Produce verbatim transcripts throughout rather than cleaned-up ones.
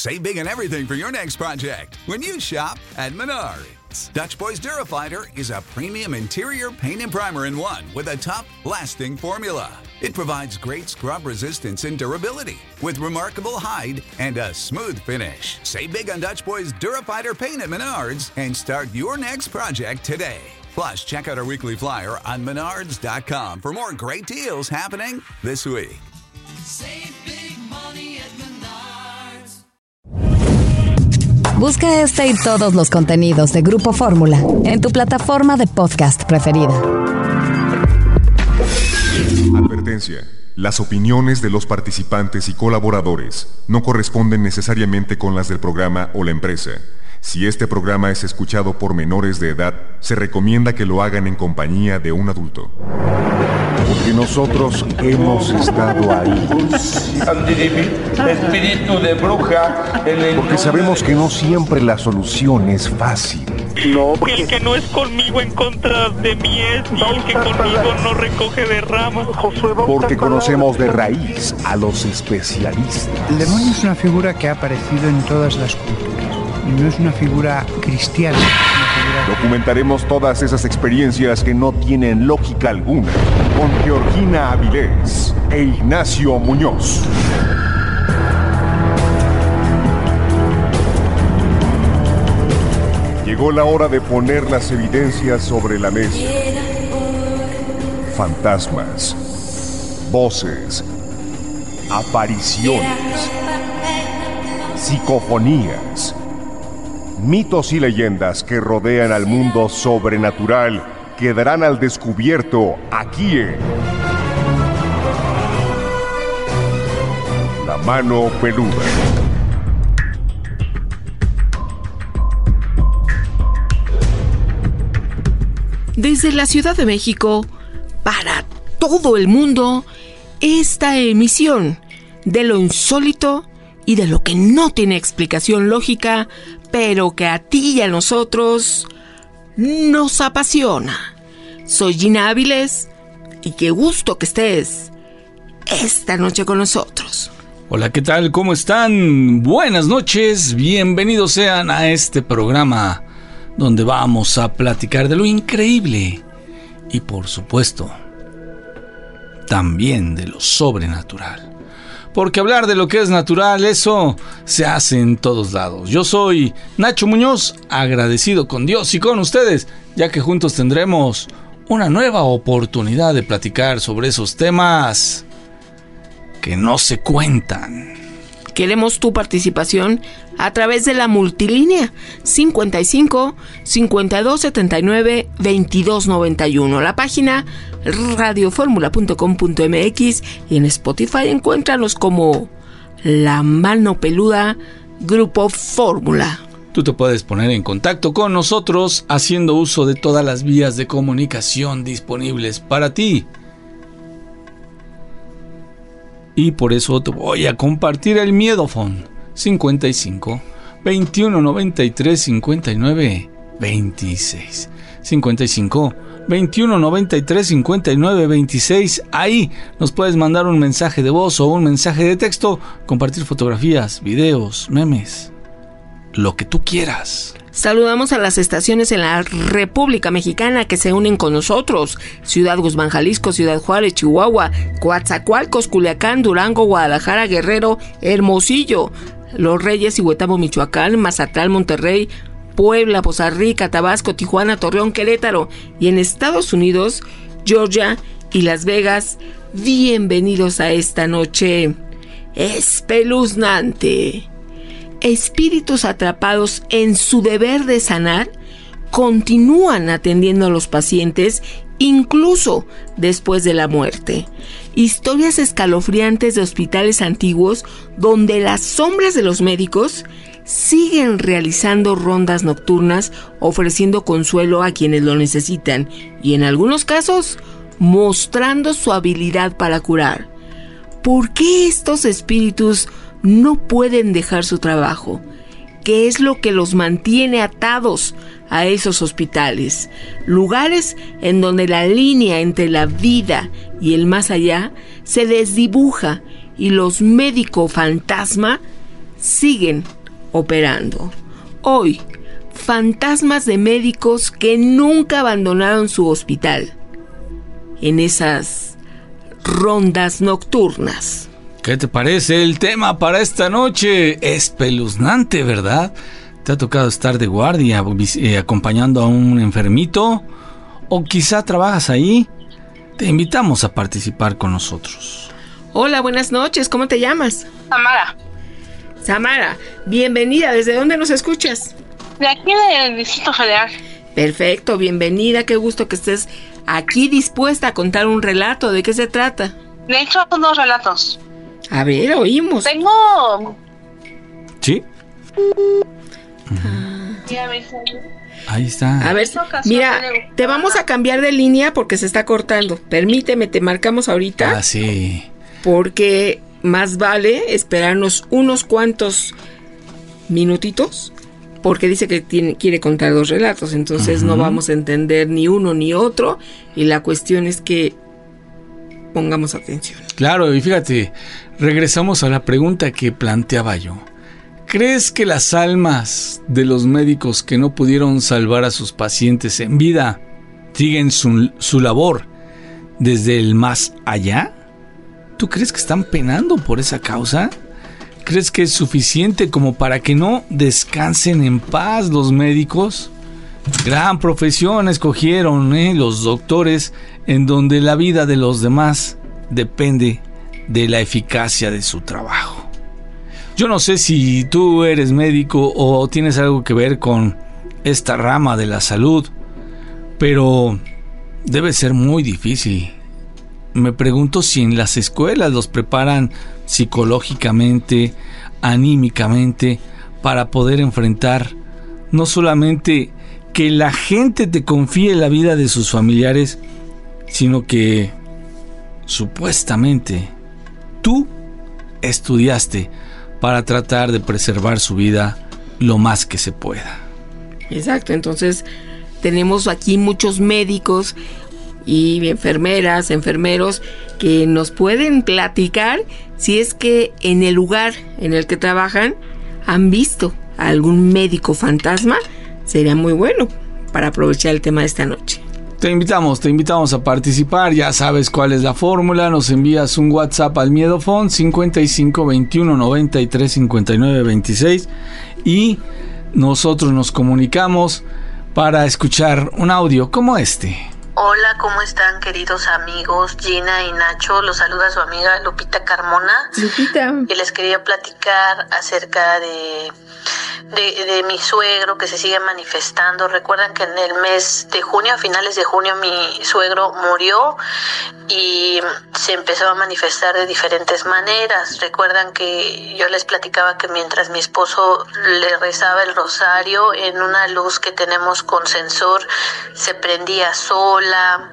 Save big on everything for your next project when you shop at Menards. Dutch Boys Durafighter is a premium interior paint and primer in one with a tough-lasting formula. It provides great scrub resistance and durability with remarkable hide and a smooth finish. Save big on Dutch Boys Durafighter paint at Menards and start your next project today. Plus, check out our weekly flyer on menards dot com for more great deals happening this week. Save big money at Menards. Busca este y todos los contenidos de Grupo Fórmula en tu plataforma de podcast preferida. Advertencia. Las opiniones de los participantes y colaboradores no corresponden necesariamente con las del programa o la empresa. Si este programa es escuchado por menores de edad, se recomienda que lo hagan en compañía de un adulto. Porque nosotros hemos estado ahí. Espíritu de bruja. Porque sabemos que no siempre la solución es fácil. No, el que no es conmigo en contra de mí es, y el que conmigo no recoge de ramas. Porque conocemos de raíz a los especialistas. El demonio es una figura que ha aparecido en todas las culturas. Y no es una figura cristiana. Es una figura... Documentaremos todas esas experiencias que no tienen lógica alguna con Georgina Avilés e Ignacio Muñoz. Llegó la hora de poner las evidencias sobre la mesa. Fantasmas, voces, apariciones, psicofonías, mitos y leyendas que rodean al mundo sobrenatural quedarán al descubierto aquí en La Mano Peluda. Desde la Ciudad de México, para todo el mundo, esta emisión de lo insólito y de lo que no tiene explicación lógica, pero que a ti y a nosotros nos apasiona. Soy Gina Áviles y qué gusto que estés esta noche con nosotros. Hola, ¿qué tal? ¿Cómo están? Buenas noches, bienvenidos sean a este programa donde vamos a platicar de lo increíble y, por supuesto, también de lo sobrenatural. Porque hablar de lo que es natural, eso se hace en todos lados. Yo soy Nacho Muñoz, agradecido con Dios y con ustedes, ya que juntos tendremos una nueva oportunidad de platicar sobre esos temas que no se cuentan. Queremos tu participación a través de la multilínea cincuenta y cinco, cincuenta y dos, setenta y nueve, veintidós noventa y uno. La página radio fórmula punto com punto m x y en Spotify encuéntranos como La Mano Peluda Grupo Fórmula. Tú te puedes poner en contacto con nosotros haciendo uso de todas las vías de comunicación disponibles para ti. Y por eso te voy a compartir el miedofón cincuenta y cinco, veintiuno noventa y tres, cincuenta y nueve, veintiséis. cincuenta y cinco, veintiuno noventa y tres, cincuenta y nueve, veintiséis. Ahí nos puedes mandar un mensaje de voz o un mensaje de texto, compartir fotografías, videos, memes, lo que tú quieras. Saludamos a las estaciones en la República Mexicana que se unen con nosotros: Ciudad Guzmán, Jalisco, Ciudad Juárez, Chihuahua, Coatzacoalcos, Culiacán, Durango, Guadalajara, Guerrero, Hermosillo, Los Reyes y Huetamo, Michoacán, Mazatlán, Monterrey, Puebla, Poza Rica, Tabasco, Tijuana, Torreón, Querétaro, y en Estados Unidos, Georgia y Las Vegas. Bienvenidos a esta noche espeluznante. Espíritus atrapados en su deber de sanar continúan atendiendo a los pacientes incluso después de la muerte. Historias escalofriantes de hospitales antiguos donde las sombras de los médicos siguen realizando rondas nocturnas ofreciendo consuelo a quienes lo necesitan y en algunos casos mostrando su habilidad para curar. ¿Por qué estos espíritus no pueden dejar su trabajo? ¿Qué es lo que los mantiene atados a esos hospitales? Lugares en donde la línea entre la vida y el más allá se desdibuja y los médicos fantasma siguen operando. Hoy, fantasmas de médicos que nunca abandonaron su hospital en esas rondas nocturnas. ¿Qué te parece el tema para esta noche? Espeluznante, ¿verdad? ¿Te ha tocado estar de guardia eh, acompañando a un enfermito? ¿O quizá trabajas ahí? Te invitamos a participar con nosotros. Hola, buenas noches. ¿Cómo te llamas? Samara. Samara, bienvenida. ¿Desde dónde nos escuchas? De aquí del Distrito Federal. Perfecto, bienvenida. Qué gusto que estés aquí dispuesta a contar un relato. ¿De qué se trata? De hecho, son dos relatos. A ver, oímos. Tengo... ¿Sí? Ahí está. A ver, mira, te vamos a cambiar de línea porque se está cortando. Permíteme, te marcamos ahorita. Ah, sí. Porque más vale esperarnos unos cuantos minutitos, porque dice que tiene, quiere contar dos relatos, entonces uh-huh. no vamos a entender ni uno ni otro, y la cuestión es que pongamos atención. Claro, y fíjate, regresamos a la pregunta que planteaba yo. ¿Crees que las almas de los médicos que no pudieron salvar a sus pacientes en vida siguen su, su labor desde el más allá? ¿Tú crees que están penando por esa causa? ¿Crees que es suficiente como para que no descansen en paz los médicos? Gran profesión escogieron, ¿eh? Los doctores, en donde la vida de los demás depende de la eficacia de su trabajo. Yo no sé si tú eres médico o tienes algo que ver con esta rama de la salud, pero debe ser muy difícil. Me pregunto si en las escuelas los preparan psicológicamente, anímicamente, para poder enfrentar no solamente que la gente te confíe la vida de sus familiares, sino que supuestamente tú estudiaste para tratar de preservar su vida lo más que se pueda. Exacto, entonces tenemos aquí muchos médicos y enfermeras, enfermeros que nos pueden platicar si es que en el lugar en el que trabajan han visto a algún médico fantasma. Sería muy bueno para aprovechar el tema de esta noche. Te invitamos, te invitamos a participar, ya sabes cuál es la fórmula, nos envías un WhatsApp al Miedofon cincuenta y cinco veintiuno noventa y tres cincuenta y nueve veintiséis y nosotros nos comunicamos para escuchar un audio como este. Hola, ¿cómo están, queridos amigos? Gina y Nacho, los saluda su amiga Lupita Carmona. Lupita. Y les quería platicar acerca de, de, de mi suegro que se sigue manifestando. Recuerdan que en el mes de junio, a finales de junio, mi suegro murió y se empezó a manifestar de diferentes maneras. Recuerdan que yo les platicaba que mientras mi esposo le rezaba el rosario, en una luz que tenemos con sensor se prendía sola.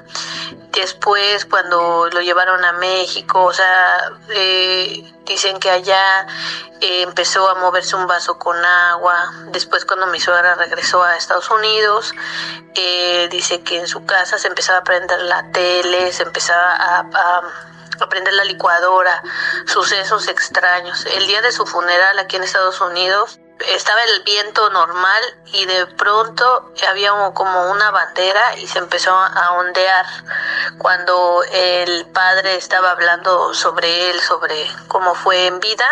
Después, cuando lo llevaron a México, o sea, eh, dicen que allá eh, empezó a moverse un vaso con agua. Después, cuando mi suegra regresó a Estados Unidos, eh, dice que en su casa se empezaba a prender la tele, se empezaba a, a, a prender la licuadora, sucesos extraños. El día de su funeral aquí en Estados Unidos, estaba el viento normal y de pronto había como una bandera y se empezó a ondear cuando el padre estaba hablando sobre él, sobre cómo fue en vida,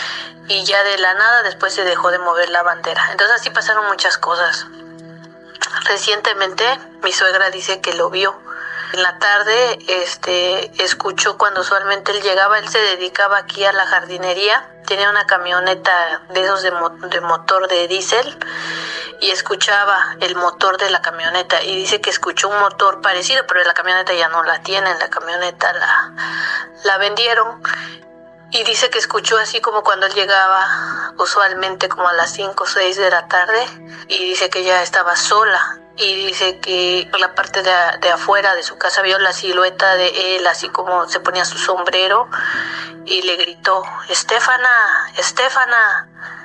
y ya de la nada después se dejó de mover la bandera. Entonces así pasaron muchas cosas. Recientemente mi suegra dice que lo vio. En la tarde este, escuchó cuando usualmente él llegaba, él se dedicaba aquí a la jardinería, tenía una camioneta de esos de, mo- de motor de diésel y escuchaba el motor de la camioneta y dice que escuchó un motor parecido, pero la camioneta ya no la tienen, la camioneta la, la vendieron. Y dice que escuchó así como cuando él llegaba, usualmente como a las cinco o seis de la tarde, y dice que ya estaba sola. Y dice que por la parte de, de afuera de su casa vio la silueta de él, así como se ponía su sombrero, y le gritó, Estefana, Estefana.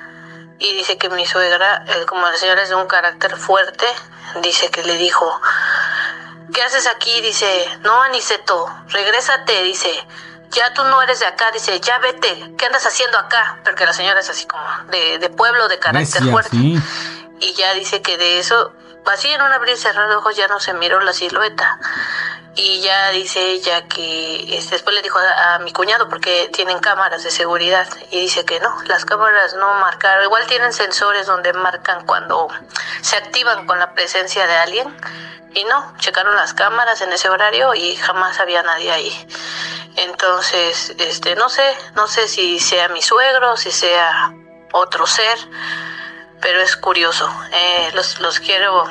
Y dice que mi suegra, eh, como la señora es de un carácter fuerte, dice que le dijo, ¿qué haces aquí? Dice, no, Aniceto, regrésate, dice, ya tú no eres de acá, dice, ya vete, ¿qué andas haciendo acá? Porque la señora es así como de, de pueblo, de carácter Necia, fuerte. sí. Y ya dice que de eso, así en un abrir y cerrar de ojos ya no se miró la silueta. Y ya dice ella que este, después le dijo a, a mi cuñado, porque tienen cámaras de seguridad, y dice que no, las cámaras no marcaron, igual tienen sensores donde marcan cuando se activan con la presencia de alguien, y no, checaron las cámaras en ese horario y jamás había nadie ahí. Entonces, este, no sé, no sé si sea mi suegro, si sea otro ser, pero es curioso. Eh, los, los quiero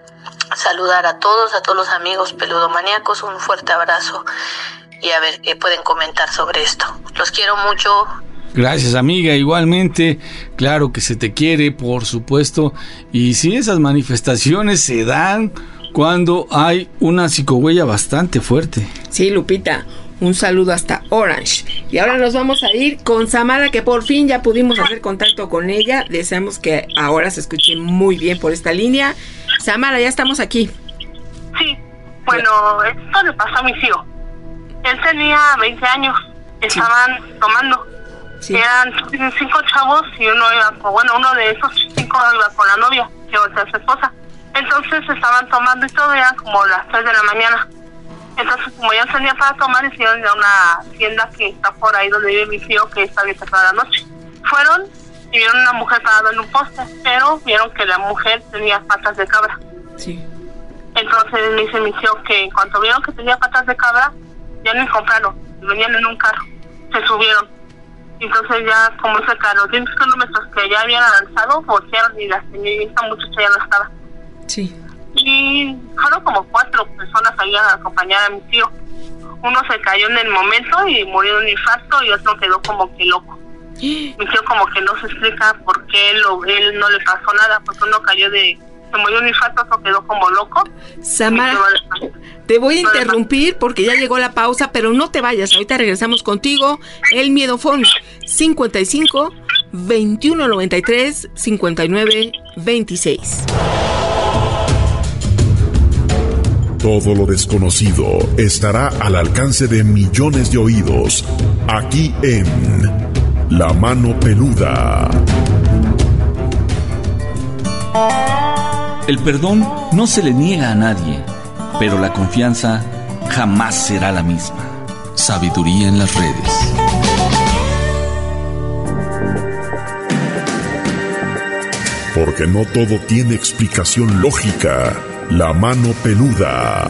saludar a todos, a todos los amigos peludomaníacos, un fuerte abrazo y a ver qué pueden comentar sobre esto. Los quiero mucho. Gracias, amiga, igualmente, claro que se te quiere, por supuesto, y si esas manifestaciones se dan cuando hay una psicohuella bastante fuerte. Sí, Lupita, un saludo hasta Orange. Y ahora nos vamos a ir con Samara, que por fin ya pudimos hacer contacto con ella. Deseamos que ahora se escuche muy bien por esta línea. Samara, ya estamos aquí. Sí, bueno, esto le pasó a mi tío. Él tenía veinte años, estaban sí. tomando. Sí. Eran cinco chavos y uno iba, con, bueno, uno de esos cinco iba con la novia, que otra su esposa. Entonces estaban tomando y todo, eran como las tres de la mañana. Entonces, como ya salía para tomar, hicieron ya una tienda que está por ahí donde vive mi tío, que está abierta toda la noche. Fueron y vieron una mujer parada en un poste, pero vieron que la mujer tenía patas de cabra. Sí. Entonces me dice mi tío que en cuanto vieron que tenía patas de cabra, ya ni compraron, venían en un carro, se subieron. Entonces ya, como ese carro, diez kilómetros que ya habían avanzado, voltearon y la señorita muchacha ya no estaba. Sí. Y fueron como cuatro personas ahí a acompañar a mi tío. Uno se cayó en el momento y murió de un infarto y otro quedó como que loco. Mi tío como que no se explica por qué él, él no le pasó nada, porque uno cayó de... se murió de un infarto, otro quedó como loco. Samara, te voy a interrumpir porque ya llegó la pausa, pero no te vayas, ahorita regresamos contigo. El Miedofón, cincuenta y cinco, veintiuno noventa y tres, cincuenta y nueve, veintiséis. Todo lo desconocido estará al alcance de millones de oídos, aquí en La Mano Peluda. El perdón no se le niega a nadie, pero la confianza jamás será la misma. Sabiduría en las redes. Porque no todo tiene explicación lógica. La Mano Peluda.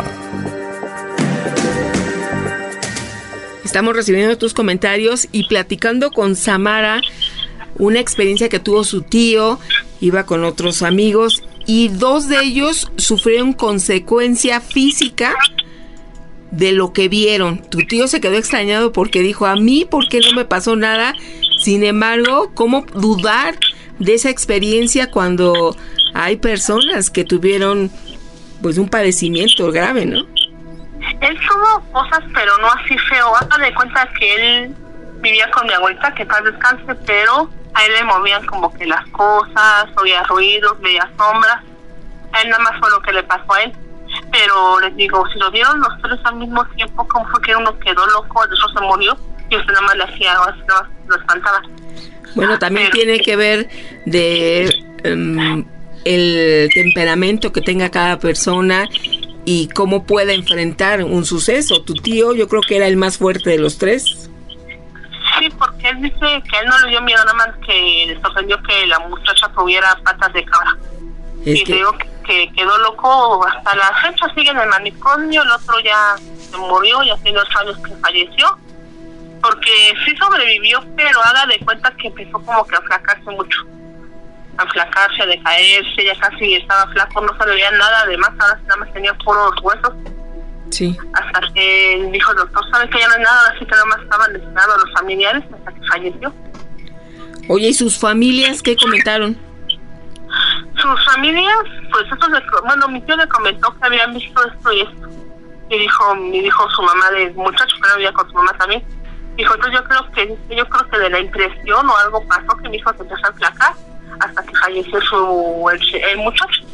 Estamos recibiendo tus comentarios y platicando con Samara una experiencia que tuvo su tío. Iba con otros amigos y dos de ellos sufrieron consecuencia física de lo que vieron. Tu tío se quedó extrañado porque dijo, a mí, ¿por qué no me pasó nada? Sin embargo, ¿cómo dudar de esa experiencia cuando hay personas que tuvieron pues un padecimiento grave, ¿no? Él tuvo cosas, pero no así feo. Haga de cuenta que él vivía con mi abuelita, que paz descanse, pero a él le movían como que las cosas, oía ruidos, veía sombras. A él nada más fue lo que le pasó a él. Pero les digo, si lo vieron los tres al mismo tiempo, ¿cómo fue que uno quedó loco, el otro se murió y usted nada más le hacía, así nada más lo espantaba? Bueno, también pero tiene que ver de um, el temperamento que tenga cada persona y cómo pueda enfrentar un suceso. Tu tío, yo creo que era el más fuerte de los tres. Sí, porque él dice que a él no le dio miedo, nada más que le sorprendió que la muchacha tuviera patas de cabra. Es y que... digo que, que quedó loco hasta la fecha, sigue en el manicomio, el otro ya se murió, ya tiene ocho años que falleció, porque sí sobrevivió, pero haga de cuenta que empezó como que a flacarse mucho, a flacarse, a decaerse, ya casi estaba flaco, no se le veía nada, además ahora nada más tenía puros huesos. Sí. Hasta que dijo el doctor, ¿sabe que ya no hay nada? Así que nada más estaban lesionados los familiares hasta que falleció. Oye, ¿y sus familias qué comentaron? Sus familias, pues eso le, bueno, mi tío le comentó que habían visto esto y esto. Y dijo, y dijo su mamá del muchacho, que no vivía con su mamá también. Dijo, entonces yo creo que, yo creo que de la impresión o algo pasó que mi hijo se empezó a flacar hasta que falleció su, el, el muchacho.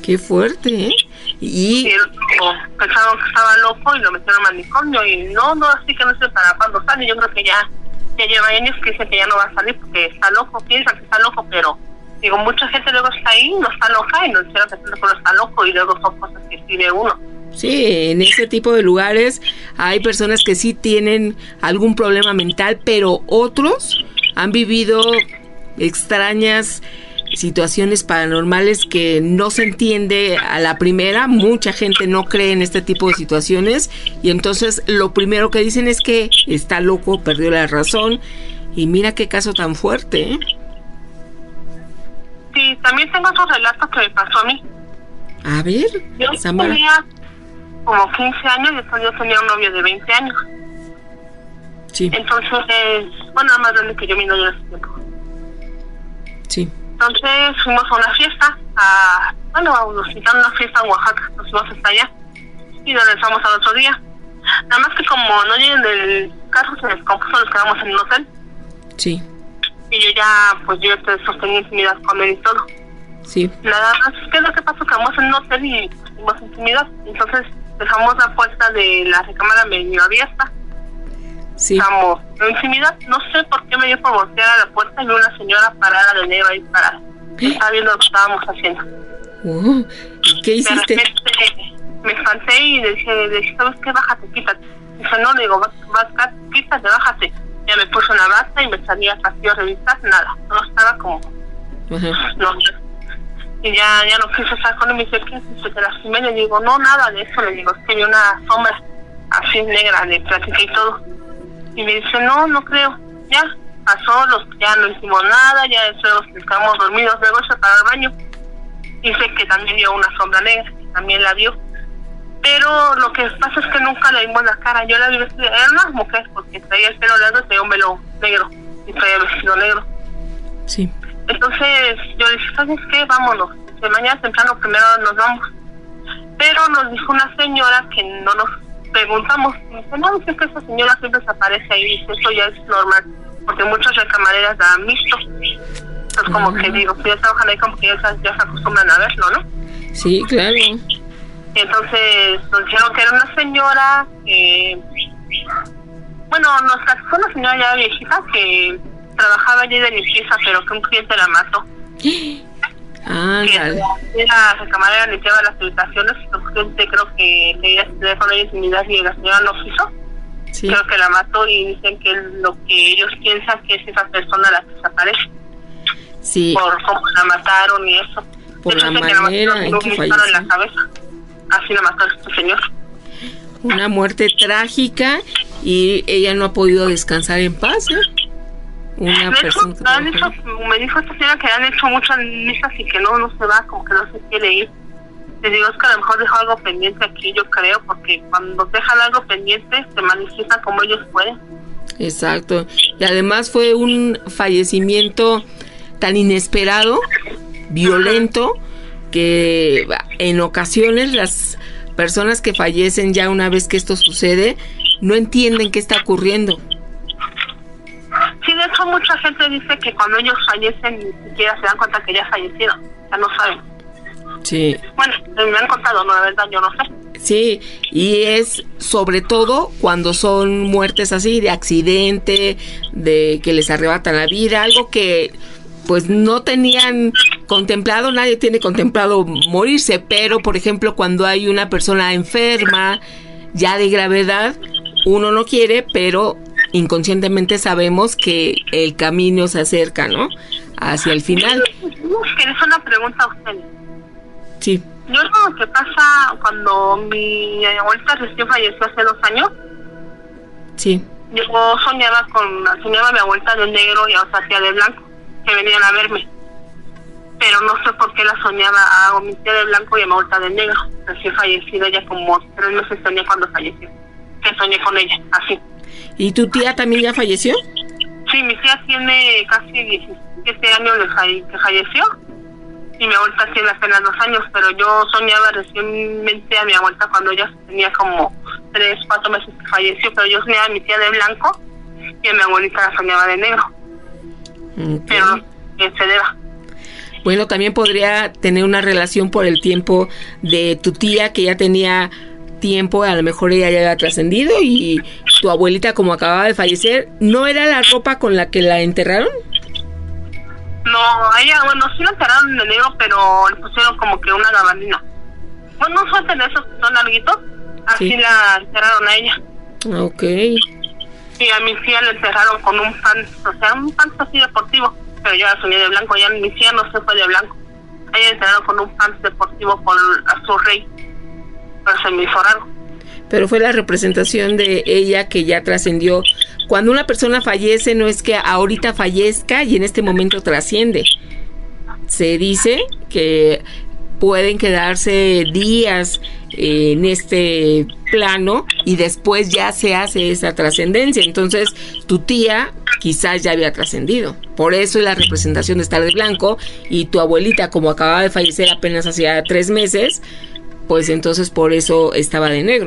Qué fuerte, ¿eh? Y... y el otro pensaron que estaba loco y lo metieron al manicomio y no, no, así que no sé para cuándo sale. Yo creo que ya, ya lleva años que dice que ya no va a salir porque está loco, piensa que está loco, pero digo, mucha gente luego está ahí, no está loca y no hicieron que solo está loco y luego son cosas que sí de uno. Sí, en ese tipo de lugares hay personas que sí tienen algún problema mental, pero otros han vivido extrañas situaciones paranormales que no se entiende a la primera. Mucha gente no cree en este tipo de situaciones y entonces lo primero que dicen es que está loco, perdió la razón. Y mira qué caso tan fuerte, ¿eh? Sí, también tengo otro relato que me pasó a mí. A ver, yo Samara. tenía como quince años y después yo tenía un novio de veinte años. Sí. Entonces, eh, bueno, era más grande que yo, mi novio en ese tiempo. Sí. Entonces fuimos a una fiesta, a, bueno, nos invitaron a una fiesta en Oaxaca, nos fuimos hasta allá y nos regresamos al otro día. Nada más que como no llegué en el carro, se descompuso, nos quedamos en un hotel. Sí. Y yo ya, pues yo te sostenía intimidad con él y todo. Sí. Nada más, ¿qué es lo que pasó? Quedamos en un hotel y tuvimos intimidad. Entonces dejamos la puerta de la recámara medio abierta. Sí. Estamos en intimidad, no sé por qué me dio por voltear a la puerta y vi una señora parada de negro ahí parada. Estaba viendo lo que estábamos haciendo. Uh, ¿Y qué hiciste? De repente me espanté y le dije, le dije, ¿sabes qué? Bájate, quítate. Dice, no, le digo, vas, vas, quítate, bájate. Ya me puse una bata y me salía casi a revisar, nada. No estaba como... Uh-huh. No, y ya, ya no quise estar con él. Me dice, ¿qué? Se te lastimé. Le digo, no, nada de eso. Le digo, es que vi una sombra así negra, le platiqué y todo. Y me dice, no, no creo. Ya, pasó, los, ya no hicimos nada, ya luego nos quedamos dormidos. Luego se paró al baño. Dice que también vio una sombra negra, que también la vio. Pero lo que pasa es que nunca le vimos la cara. Yo la vi vestida, era una mujer, porque traía el pelo largo y traía un velo negro. Y traía vestido negro. Sí. Entonces yo le dije, ¿sabes qué? Vámonos. De mañana temprano primero nos vamos. Pero nos dijo una señora que no nos preguntamos. Dice, no, dice que esa señora siempre se aparece ahí. Dice, eso ya es normal. Porque muchas recamareras la han visto. Entonces como uh-huh. que digo, si ya trabajan ahí como que ya, ya se acostumbran a verlo, ¿no? Sí, claro. Y entonces nos dijeron que era una señora que... Bueno, nos fue una señora ya viejita que trabajaba allí de limpieza, pero que un cliente la mató. Ah, que dale. La recamarera limpiaba las habitaciones, el cliente creo que quería tener con ella intimidad y la señora no quiso. Sí. Creo que la mató y dicen que lo que ellos piensan que es esa persona la que desaparece. Sí. Por cómo la mataron y eso. Por la manera en que falleció. En la cabeza. Así la mató este señor. Una muerte trágica y ella no ha podido descansar en paz, ¿eh? Una de persona hecho, han hecho, me dijo esta señora que han hecho muchas misas y que no, no se va, como que no se quiere ir. Les digo, es que a lo mejor dejó algo pendiente aquí, yo creo, porque cuando dejan algo pendiente se manifiesta como ellos pueden. Exacto. Y además fue un fallecimiento tan inesperado, violento, que en ocasiones las personas que fallecen ya una vez que esto sucede no entienden qué está ocurriendo. Sí, de hecho mucha gente dice que cuando ellos fallecen ni siquiera se dan cuenta que ya fallecieron, ya no saben. Sí. Bueno, me han contado, no, la verdad yo no sé. Sí, y es sobre todo cuando son muertes así, de accidente, de que les arrebatan la vida, algo que pues no tenían contemplado, nadie tiene contemplado morirse, pero por ejemplo cuando hay una persona enferma, ya de gravedad, uno no quiere, pero inconscientemente sabemos que el camino se acerca, ¿no? Hacia el final. ¿Quieres una pregunta a ustedes? Sí. Yo lo que pasa cuando mi abuelita recién falleció hace dos años. Sí. Yo soñaba con, soñaba a mi abuelita de negro y a otra tía de blanco, que venían a verme. Pero no sé por qué la soñaba a mi tía de blanco y a mi abuelita de negro. Recién fallecida, ya como tres meses soñé cuando falleció. Que soñé con ella, así. ¿Y tu tía también ya falleció? Sí, mi tía tiene casi diecisiete años de falle- que falleció. Y mi abuelita tiene apenas dos años, pero yo soñaba recientemente a mi abuelita cuando ella tenía como tres, cuatro meses que falleció, pero yo soñaba a mi tía de blanco y a mi abuelita la soñaba de negro. Okay. Pero eh, se deba. Bueno, también podría tener una relación por el tiempo de tu tía, que ya tenía tiempo, a lo mejor ella ya había trascendido, y tu abuelita, como acababa de fallecer, ¿no era la ropa con la que la enterraron? No, a ella, bueno, sí la enterraron de negro, pero le pusieron como que una gabardina. Bueno, un suéter de esos que son larguitos, así sí. La enterraron a ella. Ok. Y a mi tía le enterraron con un pants, o sea, un pants así deportivo, pero yo la soñé de blanco, ya mi tía no se fue de blanco. A ella le enterraron con un pants deportivo con azul rey, pero se me hizo raro. Pero fue la representación de ella que ya trascendió. Cuando una persona fallece, no es que ahorita fallezca y en este momento trasciende. Se dice que pueden quedarse días eh, en este plano y después ya se hace esa trascendencia. Entonces, tu tía quizás ya había trascendido. Por eso es la representación de estar de blanco, y tu abuelita, como acababa de fallecer apenas hacía tres meses, pues entonces por eso estaba de negro.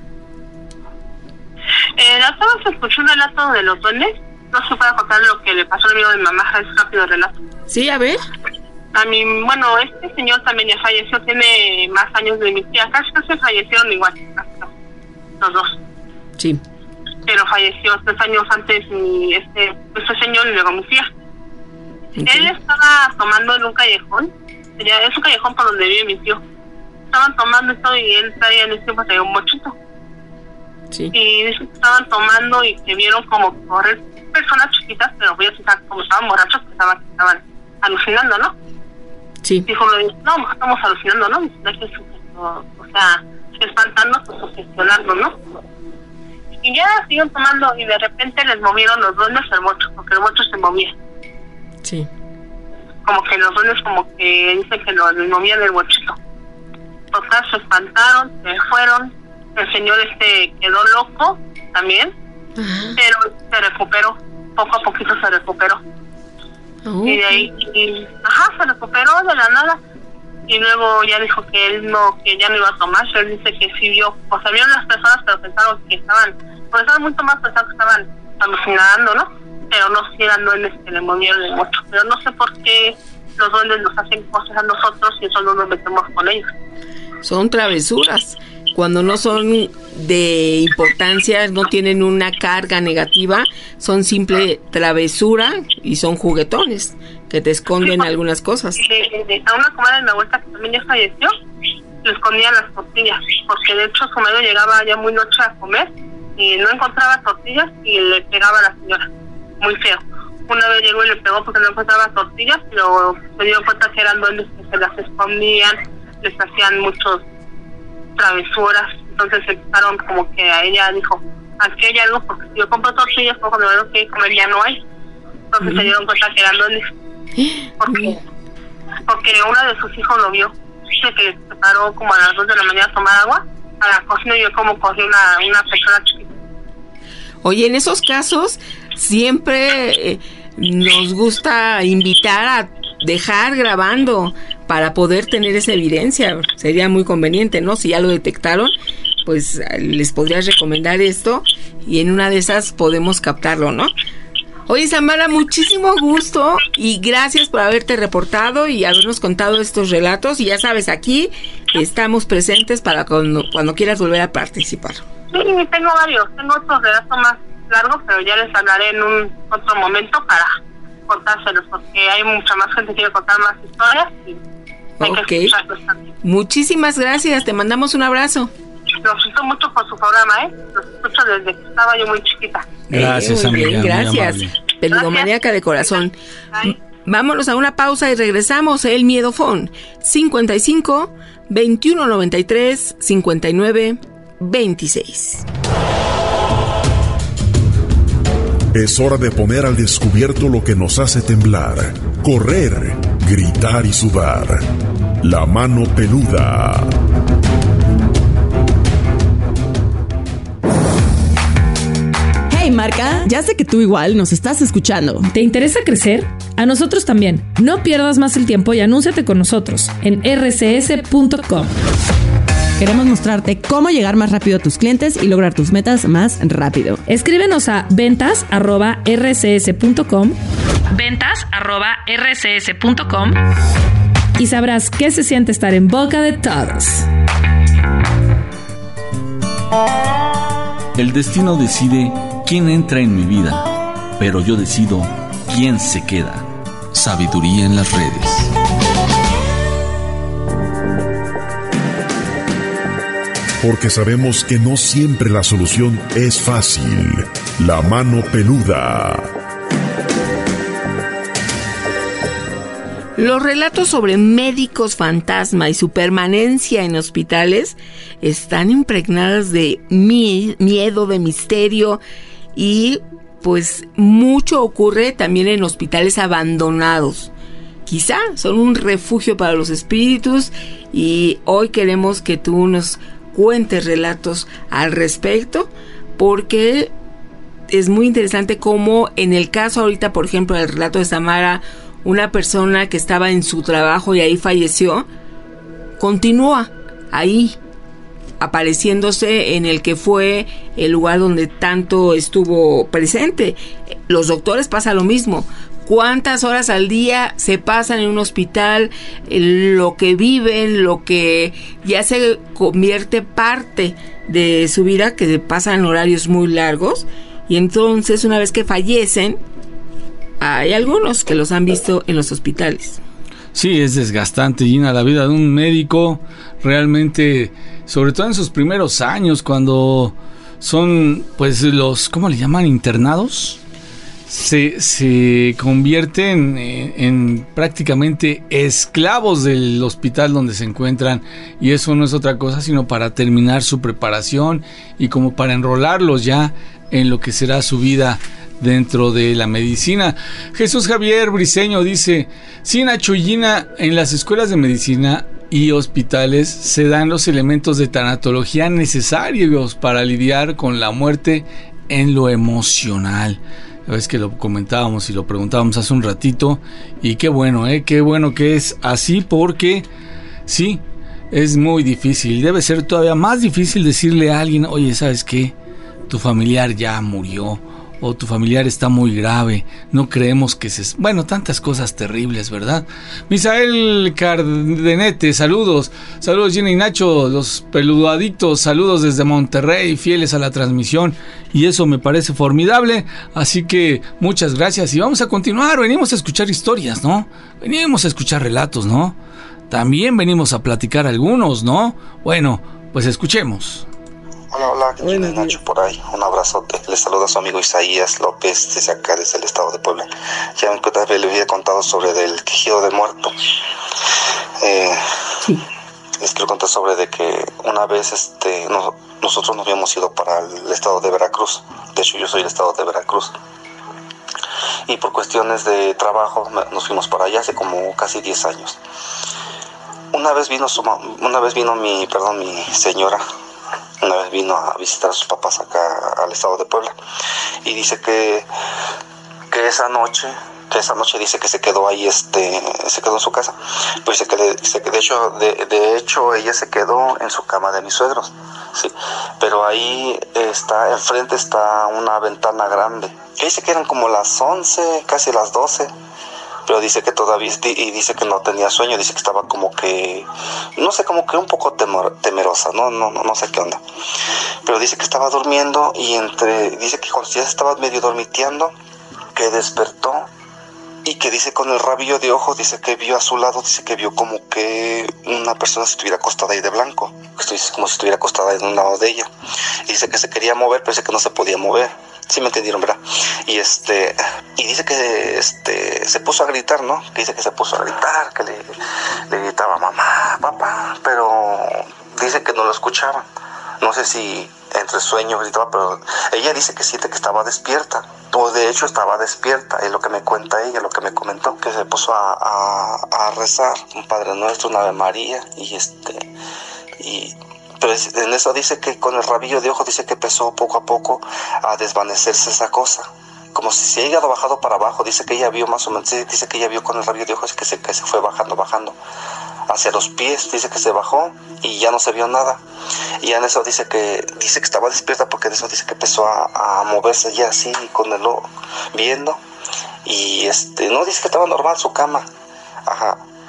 Eh, la otra vez escuché un relato de los duendes. No se puede contar lo que le pasó al amigo de mi mamá, es rápido el relato. Sí, a ver. A mí, bueno, este señor también ya falleció, tiene más años de mi tía, casi casi fallecieron igual, los dos. Sí. Pero falleció tres años antes mi, este, este señor y luego mi tía. Okay. Él estaba tomando en un callejón, es un callejón por donde vive mi tío. Estaban tomando esto y él traía en ese tiempo traía un mochito. Sí. Y dice que estaban tomando y que vieron como correr personas chiquitas, pero voy a decir como estaban borrachos, que estaban, estaban alucinando, ¿no? Sí. Dijo, no, estamos alucinando, ¿no? O sea, espantando, pues sugestionando, ¿no? Y ya siguieron tomando y de repente les movieron los duendes el mocho, porque el mocho se movía. Sí. Como que los duendes como que dicen que lo, les movían el mochito. Total, se espantaron, se fueron. El señor este quedó loco también, ajá, pero se recuperó, poco a poquito se recuperó. Uh-huh. Y de ahí, y, ajá, se recuperó de la nada. Y luego ya dijo que él no, que ya no iba a tomar. Él dice que sí vio, o sea, vieron las personas, pero pensaron que estaban, pues estaban mucho más pensados que estaban alucinando, ¿no? Pero no si eran duendes que le movieron el mocho. Pero no sé por qué los duendes nos hacen cosas a nosotros y eso no nos metemos con ellos. Son travesuras. Cuando no son de importancia, no tienen una carga negativa, son simple travesura y son juguetones que te esconden sí, algunas cosas. De, de, a una comadre de mi abuelita que también ya falleció, le escondían las tortillas, porque de hecho su marido llegaba ya muy noche a comer y no encontraba tortillas y le pegaba a la señora, muy feo. Una vez llegó y le pegó porque no encontraba tortillas, pero se dio cuenta que eran duendes que se las escondían, les hacían muchos travesuras. Entonces empezaron como que a ella dijo, aquí hay algo, porque si yo compro tortillas, pues cuando veo que comer ya no hay. Entonces uh-huh. se dieron cuenta que eran duendes. Porque, porque uno de sus hijos lo vio. Dice que se paró como a las dos de la mañana a tomar agua a la cocina y vio como corrió una, una persona chiquita. Oye, en esos casos siempre eh, nos gusta invitar a dejar grabando para poder tener esa evidencia. Sería muy conveniente, ¿no? Si ya lo detectaron, pues les podrías recomendar esto y en una de esas podemos captarlo, ¿no? Oye, Samara, muchísimo gusto y gracias por haberte reportado y habernos contado estos relatos. Y ya sabes, aquí estamos presentes para cuando, cuando quieras volver a participar. Sí, tengo varios. Tengo otros relatos más largos, pero ya les hablaré en un otro momento para contárselos, porque hay mucha más gente que quiere contar más historias y hay okay. que escucharlos también. Muchísimas gracias, te mandamos un abrazo. Los siento mucho por su programa, ¿eh? Los escucho desde que estaba yo muy chiquita. Gracias, eh, muy amiga. Bien, gracias. Peludomaníaca de corazón. Bye. Vámonos a una pausa y regresamos. El Miedofón cincuenta y cinco, veintiuno noventa y tres, cincuenta y nueve, veintiséis. Es hora de poner al descubierto lo que nos hace temblar, correr, gritar y sudar. La mano peluda. Hey marca, ya sé que tú igual nos estás escuchando. ¿Te interesa crecer? A nosotros también. No pierdas más el tiempo y anúnciate con nosotros en r c s punto com. Queremos mostrarte cómo llegar más rápido a tus clientes y lograr tus metas más rápido. Escríbenos a ventas arroba r c s punto com ventas arroba r c s punto com y sabrás qué se siente estar en boca de todos. El destino decide quién entra en mi vida, pero yo decido quién se queda. Sabiduría en las redes. Porque sabemos que no siempre la solución es fácil. La mano peluda. Los relatos sobre médicos fantasma y su permanencia en hospitales están impregnadas de mi- miedo, de misterio, y pues mucho ocurre también en hospitales abandonados. Quizá son un refugio para los espíritus, y hoy queremos que tú nos cuentes relatos al respecto, porque es muy interesante cómo en el caso ahorita, por ejemplo, del relato de Samara, una persona que estaba en su trabajo y ahí falleció, continúa ahí apareciéndose en el que fue el lugar donde tanto estuvo presente. Los doctores pasa lo mismo. ¿Cuántas horas al día se pasan en un hospital? Lo que viven, lo que ya se convierte parte de su vida, que pasan horarios muy largos, y entonces una vez que fallecen, hay algunos que los han visto en los hospitales. Sí, es desgastante, Gina, la vida de un médico, realmente, sobre todo en sus primeros años, cuando son, pues, los, ¿cómo le llaman? Internados. Se, se convierten en, en prácticamente esclavos del hospital donde se encuentran, y eso no es otra cosa sino para terminar su preparación y como para enrolarlos ya en lo que será su vida dentro de la medicina. Jesús Javier Briceño dice: sí, Nacho y Gina, en las escuelas de medicina y hospitales se dan los elementos de tanatología necesarios para lidiar con la muerte en lo emocional. Es que lo comentábamos y lo preguntábamos hace un ratito, y qué bueno, ¿eh? Qué bueno que es así, porque sí, es muy difícil. Debe ser todavía más difícil decirle a alguien: oye, ¿sabes qué? Tu familiar ya murió, o tu familiar está muy grave, no creemos que se... Bueno, tantas cosas terribles, ¿verdad? Misael Cardenete, saludos, saludos Gina y Nacho, los peludoadictos, saludos desde Monterrey, fieles a la transmisión, y eso me parece formidable, así que muchas gracias, y vamos a continuar. Venimos a escuchar historias, ¿no? Venimos a escuchar relatos, ¿no? También venimos a platicar algunos, ¿no? Bueno, pues escuchemos. Hola, hola, Gina y Nacho por ahí, un abrazote. Les saluda a su amigo Isaías López desde acá, desde el estado de Puebla. Ya me le había contado sobre del quejido de muerto. Eh, sí. Les quiero contar sobre de que una vez este nos, nosotros nos habíamos ido para el estado de Veracruz. De hecho, yo soy del estado de Veracruz. Y por cuestiones de trabajo nos fuimos para allá hace como casi diez años. Una vez vino su, una vez vino mi, perdón, mi señora. Una vez vino a visitar a sus papás acá al estado de Puebla, y dice que que esa noche que esa noche dice que se quedó ahí, este se quedó en su casa. Pues dice que de, dice que de hecho de, de hecho ella se quedó en su cama de mis suegros, sí, pero ahí está enfrente está una ventana grande, que dice que eran como las once, casi las doce. Pero dice que todavía, y dice que no tenía sueño, dice que estaba como que, no sé, como que un poco temor, temerosa, ¿no? No, no, no sé qué onda. Pero dice que estaba durmiendo, y entre, dice que cuando ya se estaba medio dormiteando, que despertó, y que dice con el rabillo de ojo, dice que vio a su lado, dice que vio como que una persona se estuviera acostada ahí de blanco, como si estuviera acostada en un lado de ella. Y dice que se quería mover, pero dice que no se podía mover. Sí me entendieron, ¿verdad? Y este y dice que este se puso a gritar, ¿no? Que dice que se puso a gritar, que le, le gritaba mamá, papá, pero dice que no lo escuchaba. No sé si entre sueños gritaba, pero ella dice que siente que estaba despierta. O de hecho estaba despierta, es lo que me cuenta ella, lo que me comentó, que se puso a, a, a rezar un Padre Nuestro, una Ave María, y este y pero en eso dice que con el rabillo de ojo dice que empezó poco a poco a desvanecerse esa cosa, como si se haya bajado para abajo. Dice que ella vio más o menos, dice que ella vio con el rabillo de ojo que se, que se fue bajando, bajando hacia los pies. Dice que se bajó y ya no se vio nada. Y en eso dice que dice que estaba despierta, porque en eso dice que empezó a, a moverse ya así con el ojo viendo, y este no dice que estaba normal su cama. Ajá.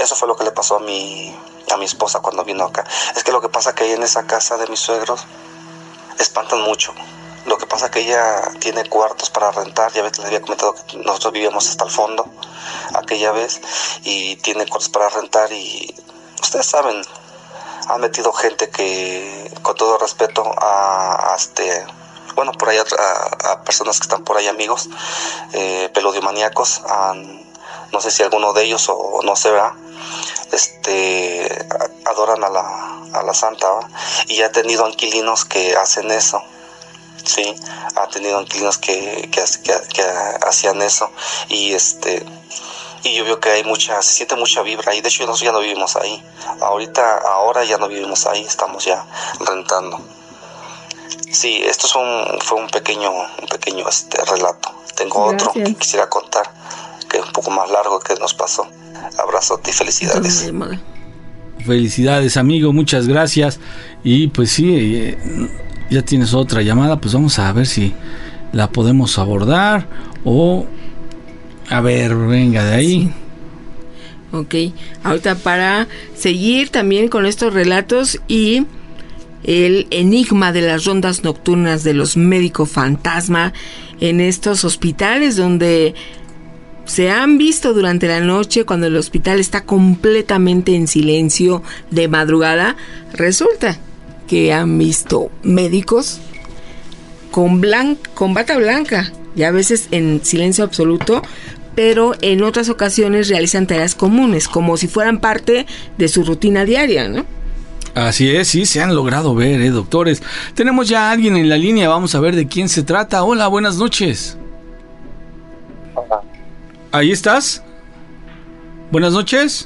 Eso fue lo que le pasó a mi, a mi esposa cuando vino acá. Es que lo que pasa que ahí en esa casa de mis suegros espantan mucho. Lo que pasa que ella tiene cuartos para rentar. Ya ves que les había comentado que nosotros vivíamos hasta el fondo aquella vez, y tiene cuartos para rentar, y ustedes saben, han metido gente que, con todo respeto a, a este, bueno, por ahí a, a personas que están por ahí, amigos, eh, pelodiomaníacos, a, no sé si alguno de ellos o no sé, ¿verdad? Este, adoran a la, a la santa, ¿verdad? Y ha tenido inquilinos que hacen eso. Sí, ha tenido inquilinos que, que, que, que hacían eso, y este y yo veo que hay mucha, se siente mucha vibra ahí. De hecho nosotros ya no vivimos ahí, ahorita, ahora ya no vivimos ahí, estamos ya rentando. Sí, esto es un, fue un pequeño, un pequeño este relato. Tengo Gracias. Otro que quisiera contar, que es un poco más largo, que nos pasó. Abrazote y felicidades. Felicidades, amigo, muchas gracias. Y pues sí, eh, ya tienes otra llamada, pues vamos a ver si la podemos abordar o... A ver, venga de ahí. Sí. Ok, ahorita para seguir también con estos relatos y el enigma de las rondas nocturnas de los médicos fantasma en estos hospitales donde se han visto durante la noche, cuando el hospital está completamente en silencio de madrugada. Resulta que han visto médicos con, blan- con bata blanca y a veces en silencio absoluto, pero en otras ocasiones realizan tareas comunes, como si fueran parte de su rutina diaria, ¿no? Así es, sí, se han logrado ver, ¿eh, doctores? Tenemos ya a alguien en la línea, vamos a ver de quién se trata. Hola, buenas noches. Hola. ¿Ahí estás? Buenas noches.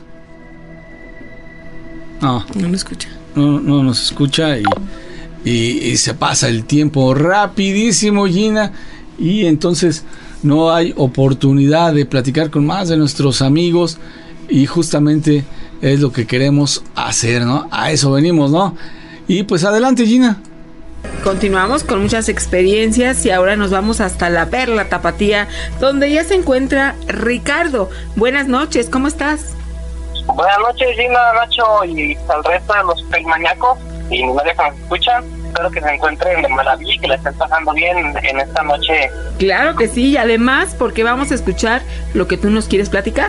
No. No me escucha. No, no nos escucha y, y, y se pasa el tiempo rapidísimo, Gina, y entonces... no hay oportunidad de platicar con más de nuestros amigos, y justamente es lo que queremos hacer, ¿no? A eso venimos, ¿no? Y pues adelante, Gina. Continuamos con muchas experiencias y ahora nos vamos hasta la Perla Tapatía, donde ya se encuentra Ricardo. Buenas noches, ¿cómo estás? Buenas noches, Gina, Nacho y al resto de los pelmañacos y mi madre que nos escuchan. Espero que se encuentren de maravilla y que la estén pasando bien en esta noche. Claro que sí, y además porque vamos a escuchar lo que tú nos quieres platicar.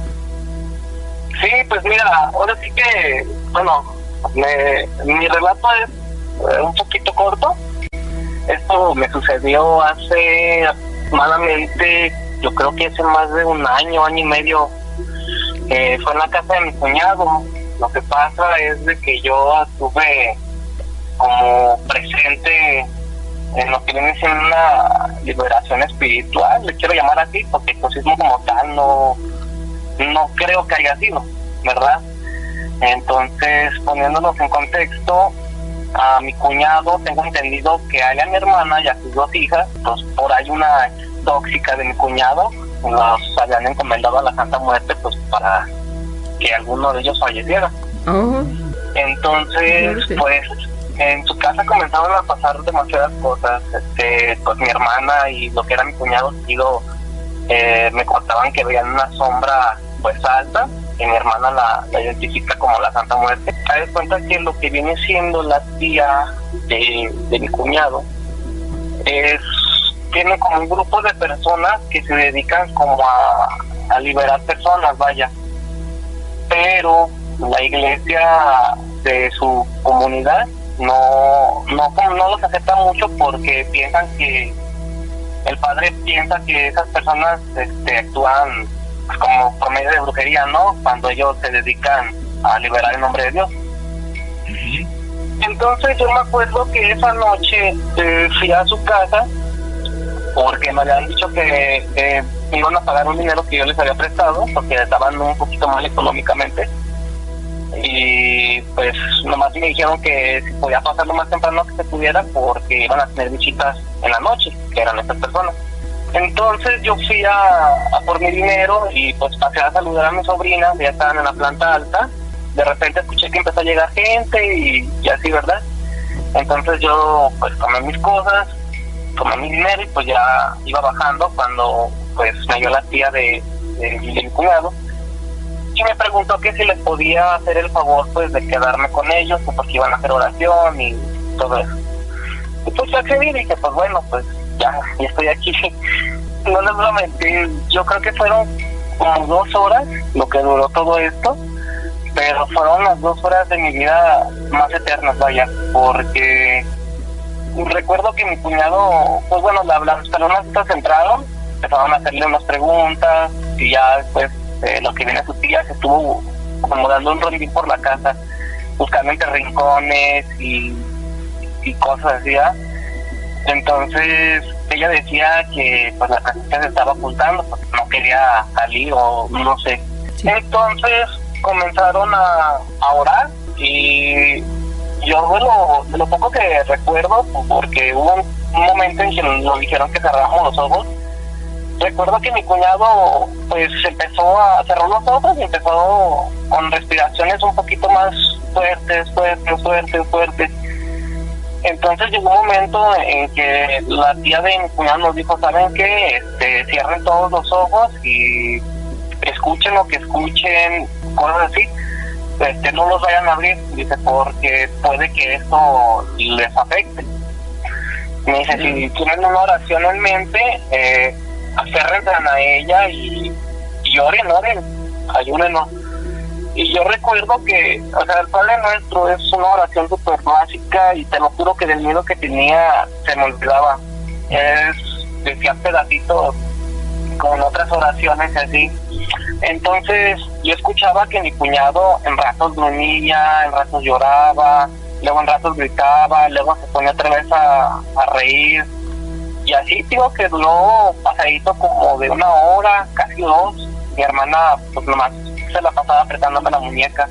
Sí, pues mira, ahora sí que, bueno, me, mi relato es un poquito corto. Esto me sucedió hace aproximadamente, yo creo que hace más de un año, año y medio. Eh, fue en la casa de mi cuñado. Lo que pasa es de que yo estuve como presente en lo que viene siendo una liberación espiritual, le quiero llamar así, porque el exorcismo como tal no, no creo que haya sido, ¿verdad? Entonces, poniéndonos en contexto, a mi cuñado tengo entendido que a ella, a mi hermana y a sus dos hijas, pues por ahí una tóxica de mi cuñado, los habían encomendado a la Santa Muerte pues para que alguno de ellos falleciera. Oh. Entonces, pues en su casa comenzaron a pasar demasiadas cosas. Este, pues mi hermana y lo que era mi cuñado tío, eh, me contaban que veían una sombra pues alta, que mi hermana la, la identifica como la Santa Muerte. Te das cuenta que lo que viene siendo la tía de, de mi cuñado es, tiene como un grupo de personas que se dedican como a, a liberar personas, vaya. Pero la iglesia de su comunidad no no no los acepta mucho porque piensan que el padre piensa que esas personas este, actúan como por medio de brujería, ¿no? Cuando ellos se dedican a liberar el nombre de Dios. Entonces yo me acuerdo que esa noche eh, fui a su casa porque me habían dicho que eh, iban a pagar un dinero que yo les había prestado porque estaban un poquito mal económicamente. Y pues nomás me dijeron que si podía pasar lo más temprano que se pudiera porque iban a tener visitas en la noche, que eran estas personas. Entonces yo fui a, a por mi dinero y pues pasé a saludar a mis sobrinas, ya estaban en la planta alta. De repente escuché que empezó a llegar gente y, y así, ¿verdad? Entonces yo pues tomé mis cosas, tomé mi dinero y pues ya iba bajando cuando pues me dio la tía de, de, de mi cuñado. y me preguntó que si les podía hacer el favor pues de quedarme con ellos, pues, porque iban a hacer oración y todo eso. Y pues yo accedí y dije, pues bueno, pues ya, ya estoy aquí. No les voy a mentir, yo creo que fueron como dos horas lo que duró todo esto, pero fueron las dos horas de mi vida más eternas, vaya, porque recuerdo que mi cuñado, pues bueno, las personas estas entraron, empezaron a hacerle unas preguntas y ya después eh, lo que viene a su tía se estuvo como dando un rondín por la casa, buscando entre rincones y, y cosas así, ¿eh? Entonces ella decía que pues la casita se estaba ocultando porque no quería salir o no sé. Sí. Entonces comenzaron a, a orar y yo de lo, de lo poco que recuerdo, porque hubo un, un momento en que nos dijeron que cerráramos los ojos, recuerdo que mi cuñado pues empezó a cerrar los ojos y empezó con respiraciones un poquito más fuertes, fuertes, fuertes, fuertes. Entonces llegó un momento en que la tía de mi cuñado nos dijo, ¿saben qué? Este, cierren todos los ojos y escuchen lo que escuchen, cosas así. Este, no los vayan a abrir, dice, porque puede que esto les afecte. Me dice, si tienen una oración en mente, eh, aférrense a ella y, y oren, oren, ayúdenos. Y yo recuerdo que, o sea, el Padre Nuestro es una oración súper básica y te lo juro que del miedo que tenía se me olvidaba. Es, decía pedacitos con otras oraciones y así. Entonces yo escuchaba que mi cuñado en ratos gruñía, en ratos lloraba, luego en ratos gritaba, luego se ponía otra vez a, a reír. Y así, digo, que duró pasadito como de una hora, casi dos. Mi hermana, pues nomás se la pasaba apretándome la muñeca.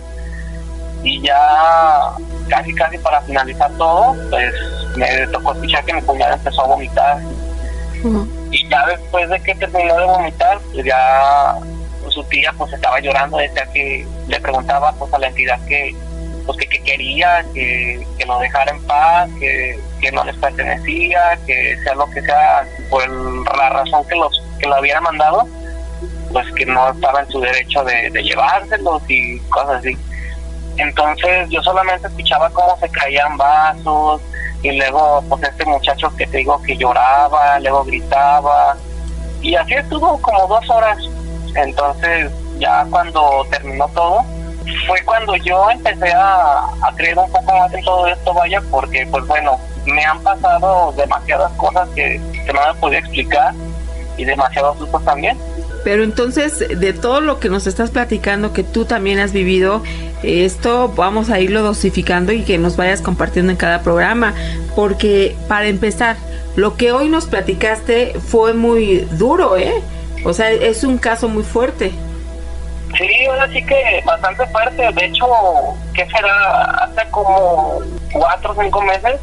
Y ya casi, casi para finalizar todo, pues me tocó escuchar que mi cuñada empezó a vomitar. Uh-huh. Y ya después de que terminó de vomitar, pues ya pues, su tía pues estaba llorando, decía que le preguntaba pues a la entidad que pues que, que quería, que, que lo dejara en paz, que, que no les pertenecía, que sea lo que sea, por el, la razón que los que lo habían mandado, pues que no estaba en su derecho de, de llevárselos y cosas así. Entonces yo solamente escuchaba cómo se caían vasos y luego pues este muchacho que te digo que lloraba, luego gritaba y así estuvo como dos horas. Entonces ya cuando terminó todo fue cuando yo empecé a, a creer un poco más en todo esto, vaya, porque pues bueno, me han pasado demasiadas cosas que, que no me podía explicar y demasiados sustos también. Pero entonces, de todo lo que nos estás platicando, que tú también has vivido, esto vamos a irlo dosificando y que nos vayas compartiendo en cada programa, porque para empezar, lo que hoy nos platicaste fue muy duro, ¿eh? O sea, es un caso muy fuerte. Sí, ahora sí que bastante fuerte. De hecho, ¿qué será? Hace como cuatro o cinco meses,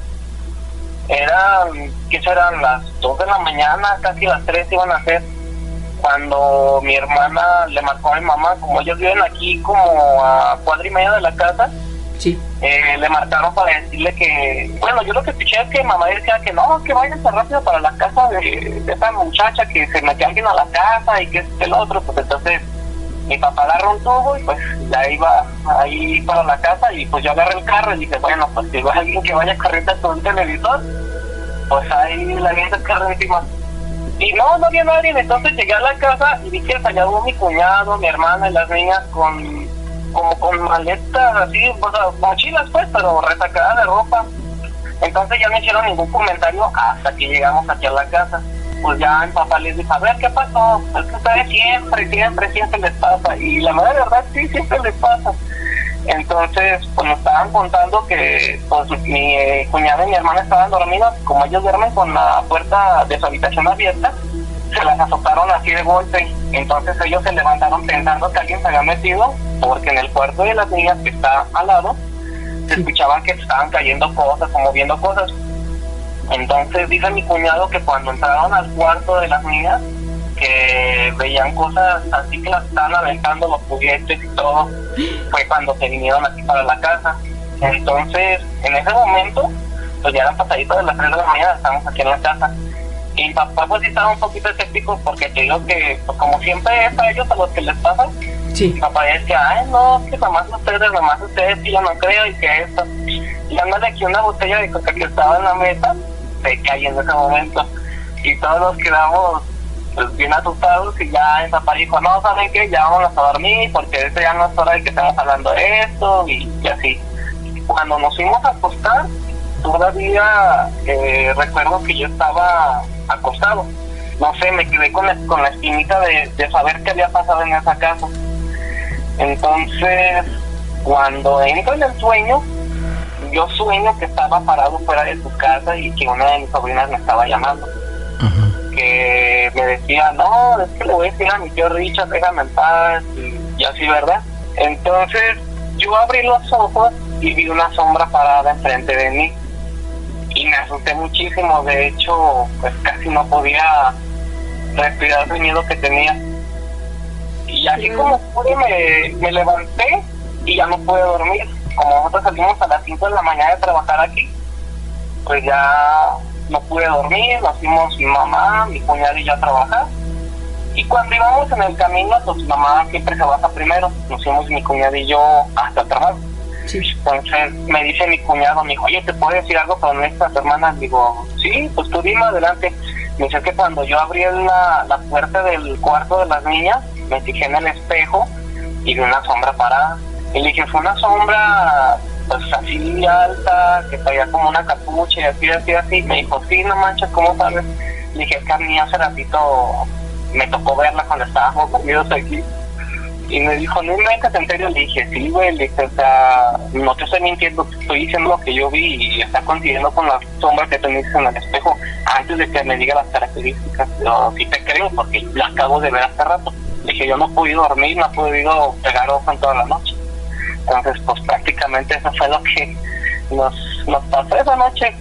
eran, ¿qué serán? Las dos de la mañana, casi las tres iban a ser, cuando mi hermana le marcó a mi mamá, como ellos viven aquí como a cuadra y media de la casa, sí. eh, le marcaron para decirle que, bueno, yo lo que escuché es que mamá decía que no, que váyanse rápido para la casa de, de esa muchacha, que se metió alguien a la casa y que es el otro. Pues entonces mi papá agarró un tubo y pues ya iba ahí para la casa y pues yo agarré el carro y dije, bueno, pues si va alguien que vaya corriendo con un televisor, pues ahí la viento el carro encima. Y no, no había nadie. Entonces llegué a la casa y vi que allá hubo mi cuñado, mi hermana y las niñas con como con maletas así, o sea, mochilas pues, pero resacadas de ropa. Entonces ya no hicieron ningún comentario hasta que llegamos aquí a la casa. Pues ya mi papá les dijo, a ver, ¿qué pasó? Es que ustedes siempre, siempre, siempre les pasa. Y la verdad, verdad, sí, siempre les pasa. Entonces, pues nos estaban contando que pues mi eh, cuñada y mi hermana estaban dormidas, como ellos duermen con la puerta de su habitación abierta, se las azotaron así de golpe. Entonces ellos se levantaron pensando que alguien se había metido, porque en el cuarto de las niñas que está al lado, se escuchaban que estaban cayendo cosas, o moviendo cosas. Entonces dice mi cuñado que cuando entraron al cuarto de las niñas, que veían cosas así que las estaban aventando, los juguetes y todo, fue cuando se vinieron aquí para la casa. Entonces, en ese momento, pues ya eran pasaditos de las tres de la mañana, estamos aquí en la casa. Y mi papá pues sí estaba un poquito escéptico porque te digo que, pues como siempre es a ellos a los que les pasa, Sí. Mi papá decía, ay no, que nomás ustedes, nomás ustedes, y yo no creo, y que esto. Y ándale aquí una botella de coca que estaba en la mesa, se cae en ese momento. Y todos nos quedamos pues, bien asustados, y ya esa papá dijo, no, ¿saben qué? Ya vámonos a dormir, porque esto ya no es hora de que estemos hablando de esto, y, y así. Cuando nos fuimos a acostar, todavía eh, recuerdo que yo estaba acostado. No sé, me quedé con la, con la espinita de, de saber qué había pasado en esa casa. Entonces, cuando entro en el sueño, yo sueño que estaba parado fuera de su casa y que una de mis sobrinas me estaba llamando. Uh-huh. Que me decía, no, es que le voy a decir a mi tío Richard, déjame en paz, y, y así, ¿verdad? Entonces, yo abrí los ojos y vi una sombra parada enfrente de mí. Y me asusté muchísimo, de hecho, pues casi no podía respirar el miedo que tenía. Y así como pude, me, me levanté y ya no pude dormir. Como nosotros salimos a las cinco de la mañana de trabajar aquí, pues ya no pude dormir, nos fuimos mi mamá, mi cuñada y yo a trabajar. Y cuando íbamos en el camino, pues mi mamá siempre se baja primero, nos fuimos mi cuñada y yo hasta el trabajo. Sí. Entonces me dice mi cuñado, me dijo, oye, ¿te puedo decir algo con estas hermanas? Digo, sí, pues tú dime, adelante. Me dice que cuando yo abrí la, la puerta del cuarto de las niñas, me fijé en el espejo y vi una sombra parada. Y le dije, fue una sombra pues así alta, que traía como una capucha y así, así, así. Me dijo, sí, no manches, ¿cómo sabes? Le dije, es que a mí hace ratito me tocó verla cuando estábamos dormidos aquí. Y me dijo, no inventes, en serio. Le dije, sí, güey, le dije, o sea, no te estoy mintiendo, te estoy diciendo lo que yo vi y está coincidiendo con las sombras que tenés en el espejo antes de que me diga las características. Yo sí te creo porque la acabo de ver hace rato. Le dije, yo no he podido dormir, no he podido pegar ojo en toda la noche. Entonces, pues prácticamente eso fue lo que nos, nos pasó esa noche.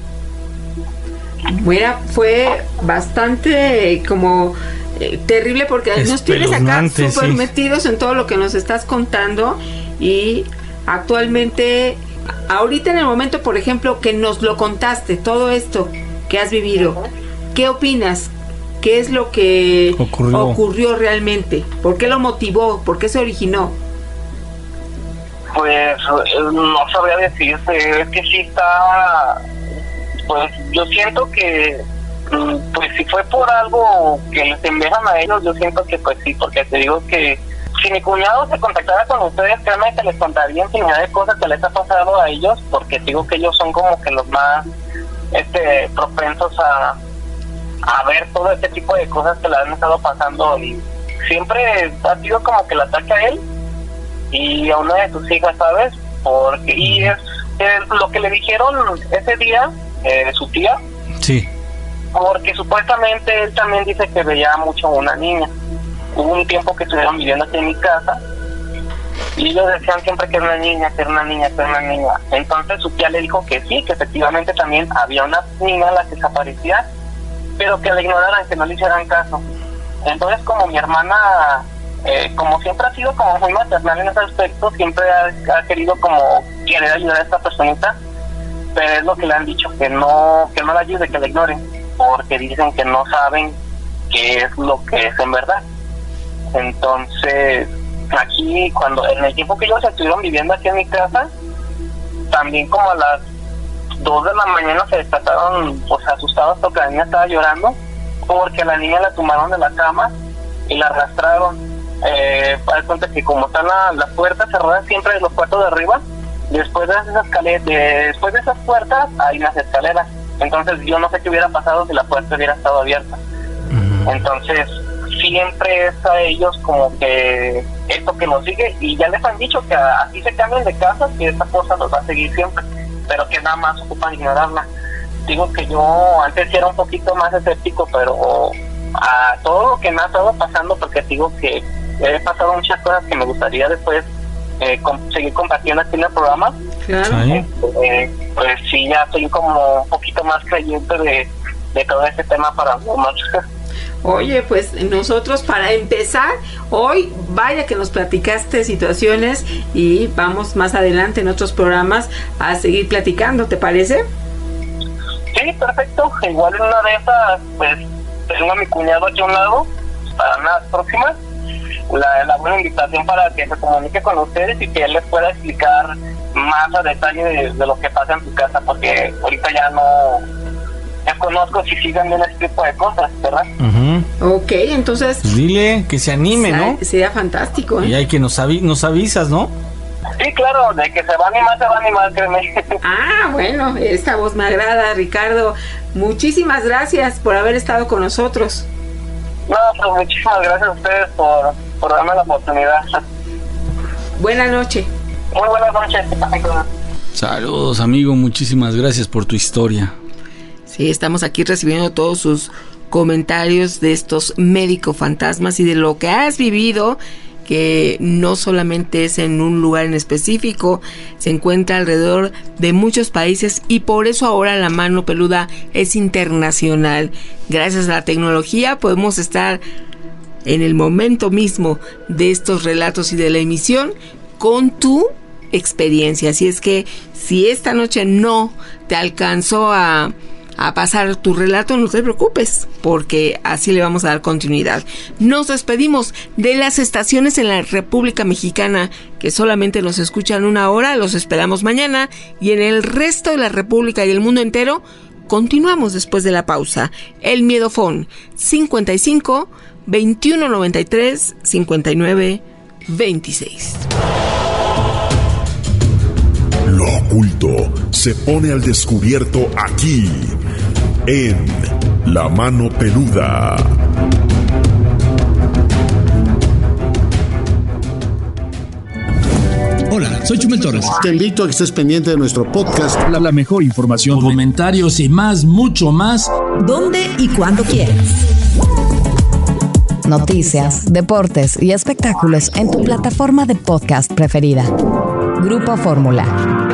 Bueno, fue bastante como eh, terrible porque nos tienes acá súper sí. metidos en todo lo que nos estás contando y actualmente, ahorita en el momento, por ejemplo, que nos lo contaste, todo esto que has vivido, uh-huh. ¿qué opinas? ¿Qué es lo que ocurrió. ocurrió realmente? ¿Por qué lo motivó? ¿Por qué se originó? Pues no sabría decirse, es que sí está, pues yo siento que, pues si fue por algo que les enviaron a ellos, yo siento que pues sí, porque te digo que si mi cuñado se contactara con ustedes, créanme que les contaría infinidad de cosas que les ha pasado a ellos, porque digo que ellos son como que los más este propensos a, a ver todo este tipo de cosas que le han estado pasando, y siempre ha sido como que el ataque a él y a una de sus hijas, ¿sabes? Porque y es, es lo que le dijeron ese día eh, su tía. Sí. Porque supuestamente él también dice que veía mucho a una niña. Hubo un tiempo que estuvieron viviendo aquí en mi casa y ellos decían siempre que era una niña, que era una niña, que era una niña. Entonces su tía le dijo que sí, que efectivamente también había una niña a la que se aparecía, pero que la ignoraran, que no le hicieran caso. Entonces, como mi hermana, eh, como siempre ha sido como muy maternal en ese aspecto, siempre ha, ha querido como querer ayudar a esta personita, pero es lo que le han dicho, que no que no la ayude, que la ignoren, porque dicen que no saben qué es lo que es en verdad. Entonces, aquí, cuando en el tiempo que ellos estuvieron viviendo aquí en mi casa, también como a las dos de la mañana se despertaron pues asustados porque la niña estaba llorando, porque la niña la tomaron de la cama y la arrastraron. Eh, para cuenta que como están la, las puertas cerradas siempre de los cuartos de arriba, después de esas escaleras, de, después de esas puertas hay unas escaleras. Entonces yo no sé qué hubiera pasado si la puerta hubiera estado abierta. Uh-huh. Entonces siempre es a ellos como que esto que nos sigue, y ya les han dicho que así se cambian de casa, que esta cosa los va a seguir siempre, pero que nada más ocupan ignorarla. Digo que yo antes era un poquito más escéptico, pero a todo lo que me ha estado pasando, porque digo que he pasado muchas cosas que me gustaría después eh, com- seguir compartiendo aquí en el programa. Claro. Eh, eh, pues sí, ya estoy como un poquito más creyente de, de todo este tema para nosotros. Oye, pues nosotros para empezar, hoy vaya que nos platicaste situaciones y vamos más adelante en otros programas a seguir platicando, ¿te parece? Sí, perfecto. Igual en una de esas, pues tengo a mi cuñado aquí a un lado para las próximas. la, la buena invitación para que se comunique con ustedes y que él les pueda explicar más a detalle de, de lo que pasa en su casa, porque ahorita ya no desconozco si siguen bien este tipo de cosas, ¿verdad? Uh-huh. Ok, entonces... Pues dile que se anime, ¿no? Sería fantástico, ¿eh? Y hay que nos, avi- nos avisas, ¿no? Sí, claro, de que se va a animar, se va a animar, créeme. Ah, bueno, esta voz me agrada, Ricardo. Muchísimas gracias por haber estado con nosotros. No, pues muchísimas gracias a ustedes por, por darme la oportunidad. Buenas noches. Muy buenas noches. Saludos, amigo, muchísimas gracias por tu historia. Sí, estamos aquí recibiendo todos sus comentarios de estos médicos fantasmas y de lo que has vivido, que no solamente es en un lugar en específico, se encuentra alrededor de muchos países y por eso ahora La Mano Peluda es internacional. Gracias a la tecnología podemos estar en el momento mismo de estos relatos y de la emisión con tu experiencia. Así es que si esta noche no te alcanzó a a pasar tu relato, no te preocupes, porque así le vamos a dar continuidad. Nos despedimos de las estaciones en la República Mexicana que solamente nos escuchan una hora, los esperamos mañana, y en el resto de la República y el mundo entero continuamos después de la pausa. El Miedofón cincuenta y cinco, veintiuno noventa y tres, cincuenta y nueve, veintiséis. Lo oculto se pone al descubierto aquí, en La Mano Peluda. Hola, soy Chumel Torres. Te invito a que estés pendiente de nuestro podcast. La, la mejor información, comentarios y más, mucho más. ¿Dónde y cuándo quieras? Noticias, deportes y espectáculos en tu plataforma de podcast preferida. Grupo Fórmula.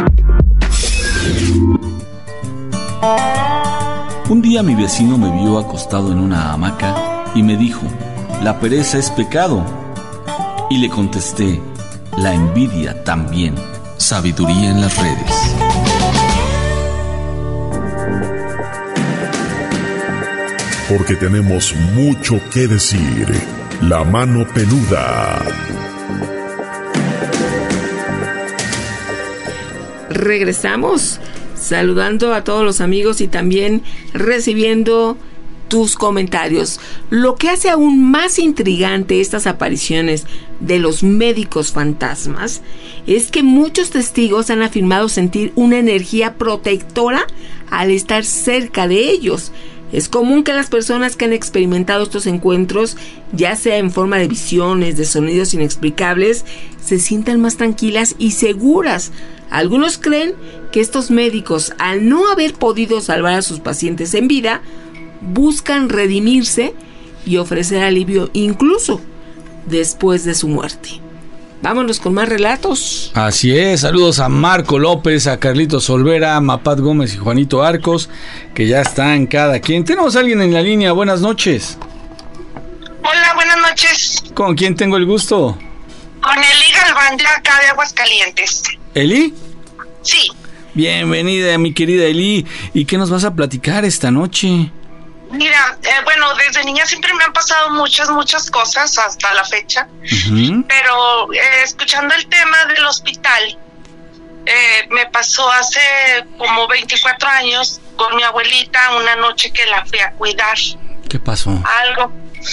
Un día mi vecino me vio acostado en una hamaca y me dijo, la pereza es pecado. Y le contesté, la envidia también. Sabiduría en las redes. Porque tenemos mucho que decir. La Mano Peluda. Regresamos saludando a todos los amigos y también recibiendo tus comentarios. Lo que hace aún más intrigante estas apariciones de los médicos fantasmas es que muchos testigos han afirmado sentir una energía protectora al estar cerca de ellos. Es común que las personas que han experimentado estos encuentros, ya sea en forma de visiones, de sonidos inexplicables, se sientan más tranquilas y seguras. Algunos creen que estos médicos, al no haber podido salvar a sus pacientes en vida, buscan redimirse y ofrecer alivio incluso después de su muerte. Vámonos con más relatos. Así es, saludos a Marco López, a Carlitos Olvera, a Mapat Gómez y Juanito Arcos, que ya están cada quien. Tenemos a alguien en la línea, buenas noches. Hola, buenas noches. ¿Con quién tengo el gusto? Con Eli Galván, de acá de Aguascalientes. ¿Eli? Sí. Bienvenida, mi querida Eli. ¿Y qué nos vas a platicar esta noche? Mira, eh, bueno, desde niña siempre me han pasado muchas, muchas cosas hasta la fecha. Uh-huh. Pero eh, escuchando el tema del hospital, eh, me pasó hace como veinticuatro años con mi abuelita una noche que la fui a cuidar. ¿Qué pasó? Algo.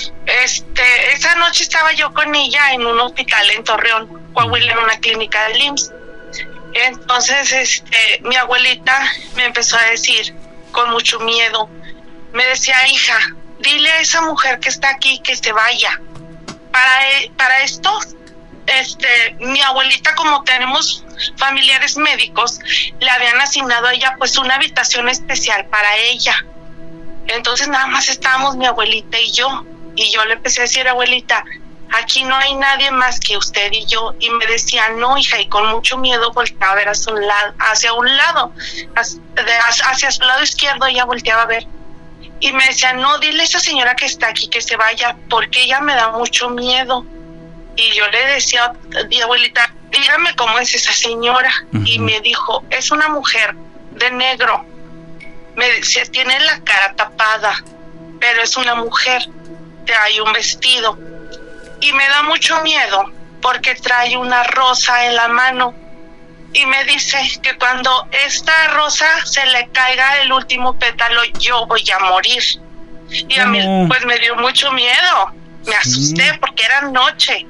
Este, esa noche estaba yo con ella en un hospital en Torreón, Coahuila, en una clínica del I M S S. Entonces, este, mi abuelita me empezó a decir con mucho miedo, me decía, hija, dile a esa mujer que está aquí que se vaya. Para, para esto, este, mi abuelita, como tenemos familiares médicos, le habían asignado a ella pues una habitación especial para ella. Entonces nada más estábamos mi abuelita y yo. Y yo le empecé a decir, abuelita, aquí no hay nadie más que usted y yo. Y me decía, no, hija, y con mucho miedo volteaba a ver hacia un lado, hacia un lado, hacia, hacia su lado izquierdo, ella volteaba a ver. Y me decía, no, dile a esa señora que está aquí que se vaya, porque ella me da mucho miedo. Y yo le decía, abuelita, dígame cómo es esa señora. Uh-huh. Y me dijo, es una mujer de negro. Me decía, tiene la cara tapada, pero es una mujer, trae un vestido. y me da mucho miedo porque trae una rosa en la mano y me dice que cuando esta rosa se le caiga el último pétalo yo voy a morir. Y a mí pues me dio mucho miedo, me asusté sí. porque era noche.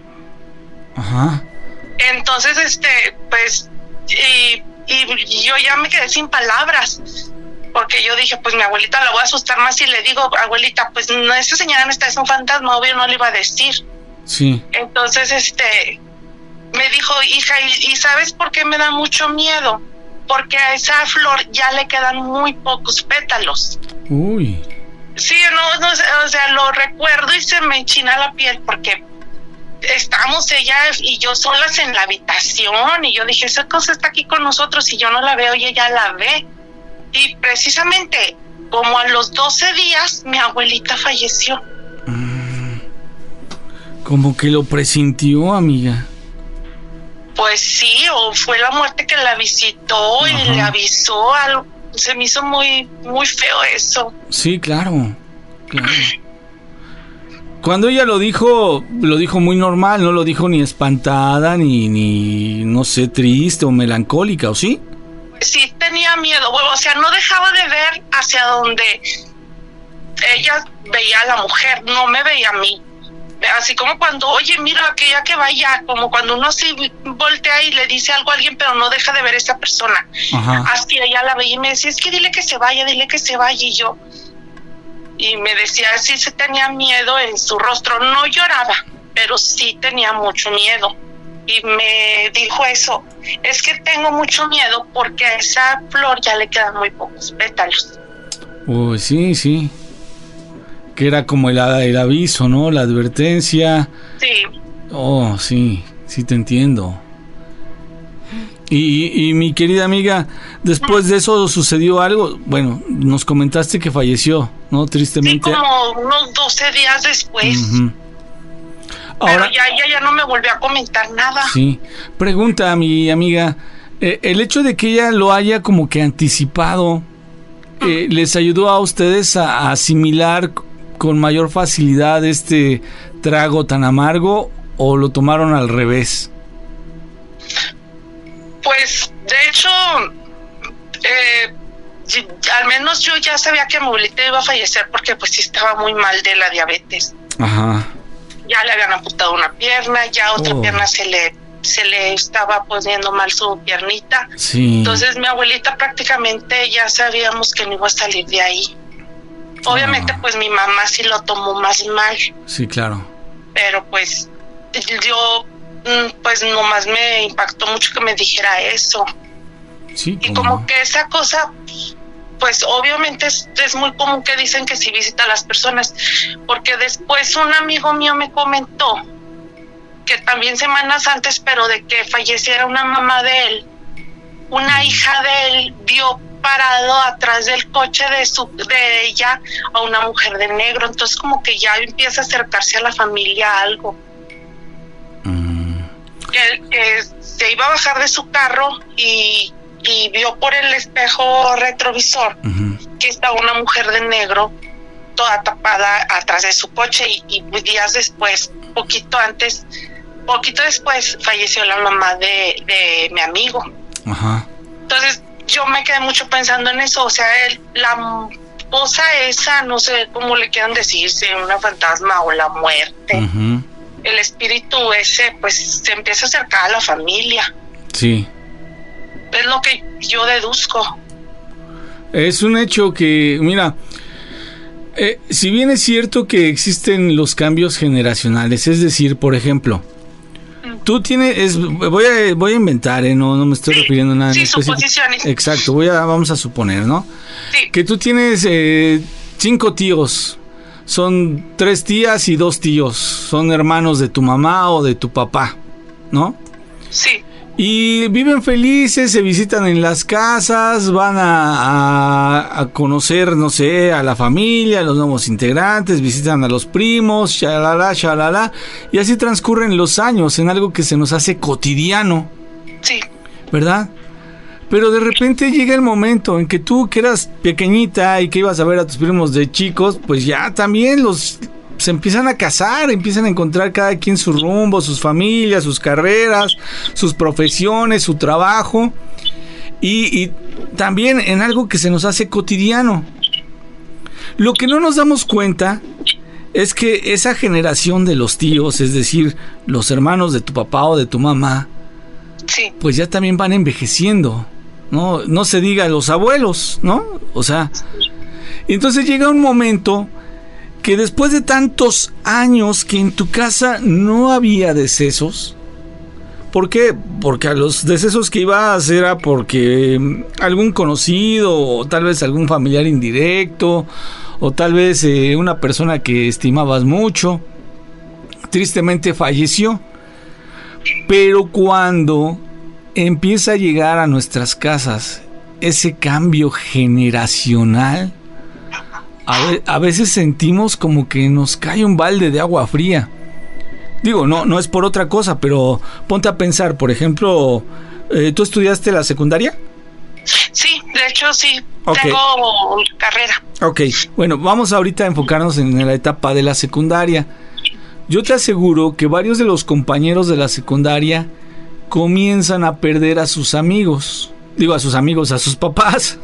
Ajá. Entonces este pues y, y yo ya me quedé sin palabras porque yo dije pues mi abuelita la voy a asustar más y le digo, abuelita, pues no, esa señora no está, es un fantasma, obvio no le iba a decir. Sí. Entonces este me dijo, hija, ¿y, ¿y sabes por qué me da mucho miedo? Porque a esa flor ya le quedan muy pocos pétalos. Uy. Sí, no, no, o sea, lo recuerdo y se me enchina la piel porque estamos ella y yo solas en la habitación y yo dije, esa cosa está aquí con nosotros y yo no la veo y ella la ve. Y precisamente como a los doce días mi abuelita falleció. Mm, como que lo presintió, amiga. Pues sí, o fue la muerte que la visitó. Ajá. Y le avisó algo. Se me hizo muy, muy feo eso. Sí, claro, claro. Cuando ella lo dijo, lo dijo muy normal, no lo dijo ni espantada, ni, ni no sé, triste o melancólica, ¿o sí? Pues sí, tenía miedo, o sea, no dejaba de ver hacia donde ella veía a la mujer, no me veía a mí. Así como cuando, oye, mira, aquella que vaya, como cuando uno sí voltea y le dice algo a alguien, pero no deja de ver a esa persona. Ajá. Así ella la veía y me decía, es que dile que se vaya, dile que se vaya, y yo... Y me decía, sí se tenía miedo en su rostro, no lloraba, pero sí tenía mucho miedo. Y me dijo eso, es que tengo mucho miedo porque a esa flor ya le quedan muy pocos pétalos. Uy, sí, sí. Que era como el, el aviso, ¿no? La advertencia. Sí. Oh, sí, sí te entiendo. Y, y mi querida amiga, después de eso sucedió algo. Bueno, nos comentaste que falleció, ¿no? Tristemente. Sí, como unos doce días después. Uh-huh. Ahora, pero ya, ya, ya no me volvió a comentar nada. Sí. Pregunta a mi amiga, eh, el hecho de que ella lo haya como que anticipado, eh, ¿les ayudó a ustedes a, a asimilar con mayor facilidad este trago tan amargo o lo tomaron al revés? Pues de hecho eh, al menos yo ya sabía que mi abuelita iba a fallecer porque pues sí estaba muy mal de la diabetes. Ajá. Ya le habían amputado una pierna, ya otra oh. pierna se le se le estaba poniendo mal su piernita. Sí. Entonces mi abuelita prácticamente ya sabíamos que no iba a salir de ahí. Obviamente, pues mi mamá sí lo tomó más mal. Sí, claro. Pero pues yo, pues nomás me impactó mucho que me dijera eso. Sí. Y como no? que esa cosa, pues obviamente es, es muy común que dicen que sí visita a las personas. Porque después un amigo mío me comentó que también semanas antes, pero de que falleciera una mamá de él, una hija de él vio parado atrás del coche de su de ella a una mujer de negro. Entonces como que ya empieza a acercarse a la familia algo. Mm. Que, que se iba a bajar de su carro y, y vio por el espejo retrovisor uh-huh. que estaba una mujer de negro toda tapada atrás de su coche y, y días después, poquito antes, poquito después falleció la mamá de, de mi amigo. Ajá. Entonces yo me quedé mucho pensando en eso, o sea, el, la cosa esa, no sé cómo le quieran decir, si una fantasma o la muerte, uh-huh. el espíritu ese, pues se empieza a acercar a la familia. Sí. Es lo que yo deduzco. Es un hecho que, mira, eh, si bien es cierto que existen los cambios generacionales, es decir, por ejemplo, tú tienes, es, voy a voy a inventar, ¿eh? no no me estoy sí, refiriendo a nada sí, en específico. Suposiciones. Exacto, voy a vamos a suponer, ¿no? Sí. Que tú tienes eh, cinco tíos, son tres tías y dos tíos, son hermanos de tu mamá o de tu papá, ¿no? Sí. Y viven felices, se visitan en las casas, van a, a, a conocer, no sé, a la familia, a los nuevos integrantes, visitan a los primos, shalala, shalala, y así transcurren los años en algo que se nos hace cotidiano. Sí. ¿Verdad? Pero de repente llega el momento en que tú, que eras pequeñita y que ibas a ver a tus primos de chicos, pues ya también los se empiezan a casar, empiezan a encontrar cada quien su rumbo, sus familias, sus carreras, sus profesiones, su trabajo, y, y también en algo que se nos hace cotidiano. Lo que no nos damos cuenta es que esa generación de los tíos, es decir, los hermanos de tu papá o de tu mamá, sí, pues ya también van envejeciendo, ¿no? No se diga los abuelos, ¿no? O sea, entonces llega un momento que después de tantos años que en tu casa no había decesos. ¿Por qué? Porque a los decesos que ibas era porque algún conocido o tal vez algún familiar indirecto o tal vez eh, una persona que estimabas mucho tristemente falleció. Pero cuando empieza a llegar a nuestras casas ese cambio generacional, a, ve- a veces sentimos como que nos cae un balde de agua fría. Digo, no, no es por otra cosa, pero ponte a pensar, por ejemplo, eh, ¿tú estudiaste la secundaria? Sí, de hecho sí, Okay. tengo carrera. Ok, bueno, vamos ahorita a enfocarnos en la etapa de la secundaria. Yo te aseguro que varios de los compañeros de la secundaria comienzan a perder a sus amigos. Digo, a sus amigos, a sus papás.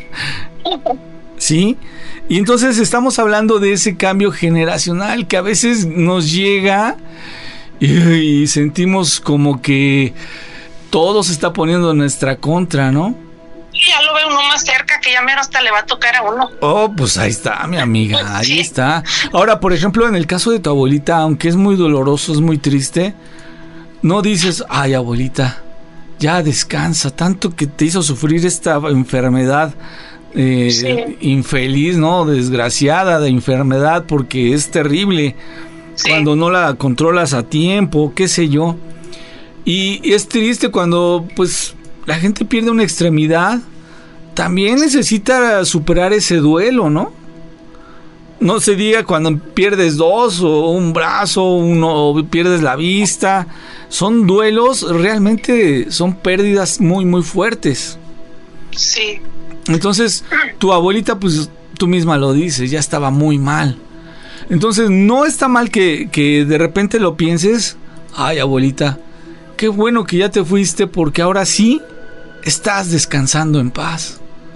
¿Sí? Y entonces estamos hablando de ese cambio generacional que a veces nos llega y, y sentimos como que todo se está poniendo en nuestra contra, ¿no? Sí, ya lo ve uno más cerca, que ya mero hasta le va a tocar a uno. Oh, pues ahí está, mi amiga, ahí está. Ahora, por ejemplo, en el caso de tu abuelita, aunque es muy doloroso, es muy triste, no dices, ay, abuelita, ya descansa, tanto que te hizo sufrir esta enfermedad eh, Sí. infeliz, ¿no? Desgraciada de enfermedad, porque es terrible cuando no la controlas a tiempo, qué sé yo. Y es triste cuando, pues, la gente pierde una extremidad. También necesita superar ese duelo, ¿no? No se diga cuando pierdes dos o un brazo, uno, o pierdes la vista. Son duelos, realmente son pérdidas muy, muy fuertes. Sí. Entonces, tu abuelita, pues tú misma lo dices, ya estaba muy mal. Entonces, no está mal que, que de repente lo pienses. Ay, abuelita, qué bueno que ya te fuiste porque ahora sí estás descansando en paz.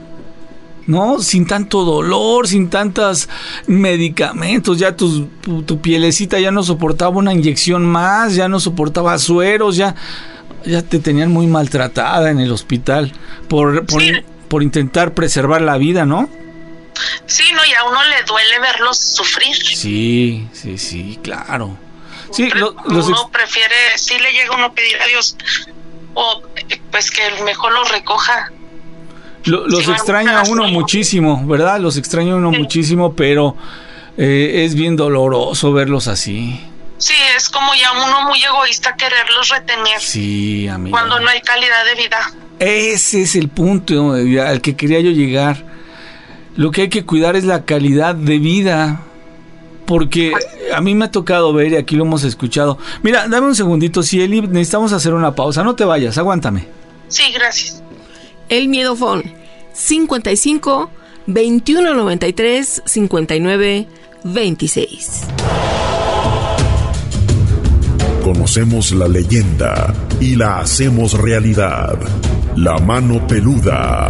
¿No? Sin tanto dolor, sin tantos medicamentos, ya tu, tu, tu pielecita ya no soportaba una inyección más, ya no soportaba sueros, ya, ya te tenían muy maltratada en el hospital por, por, Sí. por intentar preservar la vida, ¿no? Sí, no, y a uno le duele verlos sufrir. Sí, sí, sí, claro. Sí, lo- los Uno ex- prefiere, sí le llega uno a pedir a Dios, o pues que mejor los recoja. Lo- los Sí, extraña a bueno, uno sí. muchísimo, ¿verdad? Los extraña a uno muchísimo, pero eh, es bien doloroso verlos así. Sí, es como ya uno muy egoísta quererlos retener Sí, amigo. cuando no hay calidad de vida. Ese es el punto eh, al que quería yo llegar. Lo que hay que cuidar es la calidad de vida. Porque a mí me ha tocado ver, y aquí lo hemos escuchado. Mira, dame un segundito, Cieli, necesitamos hacer una pausa. No te vayas, aguántame. Sí, gracias. El Miedofón cincuenta y cinco, veintiuno noventa y tres, cincuenta y nueve, veintiséis. Conocemos la leyenda y la hacemos realidad. La mano peluda.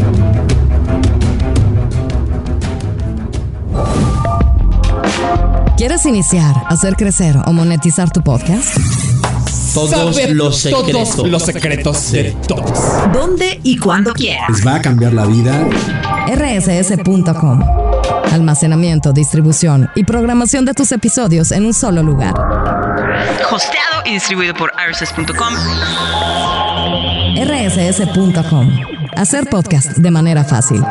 ¿Quieres iniciar, hacer crecer o monetizar tu podcast? Todos Saber los secretos. todos los secretos de todos. ¿Dónde y cuándo quieras? Les va a cambiar la vida. R S S punto com. Almacenamiento, distribución y programación de tus episodios en un solo lugar. Hosteado y distribuido por R S S punto com. R S S punto com. Hacer podcast de manera fácil.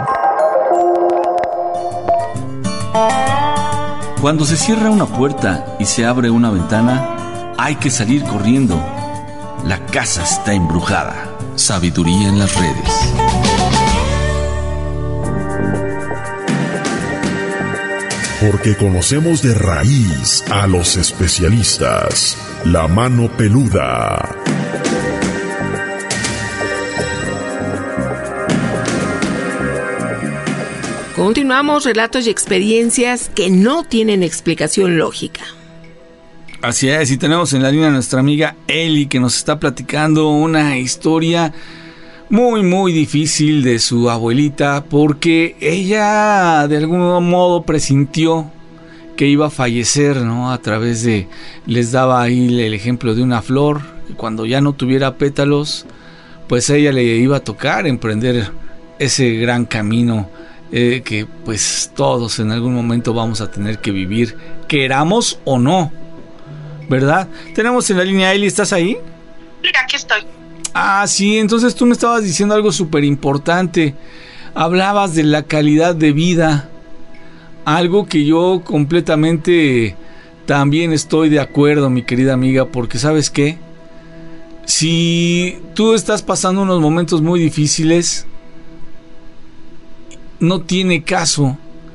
Cuando se cierra una puerta y se abre una ventana, hay que salir corriendo. La casa está embrujada. Sabiduría en las redes. Porque conocemos de raíz a los especialistas. La mano peluda. Continuamos, relatos y experiencias que no tienen explicación lógica. Así es, y tenemos en la línea a nuestra amiga Eli, que nos está platicando una historia muy muy difícil de su abuelita, porque ella de algún modo presintió que iba a fallecer, ¿no? A través de, les daba ahí el ejemplo de una flor, y cuando ya no tuviera pétalos, pues a ella le iba a tocar emprender ese gran camino eh, que pues todos en algún momento vamos a tener que vivir, queramos o no, ¿verdad? Tenemos en la línea a Eli, ¿estás ahí? Mira, aquí estoy. Ah, sí, entonces tú me estabas diciendo algo súper importante. Hablabas de la calidad de vida, algo que yo completamente también estoy de acuerdo, mi querida amiga, porque ¿sabes qué? Si tú estás pasando unos momentos muy difíciles, no tiene caso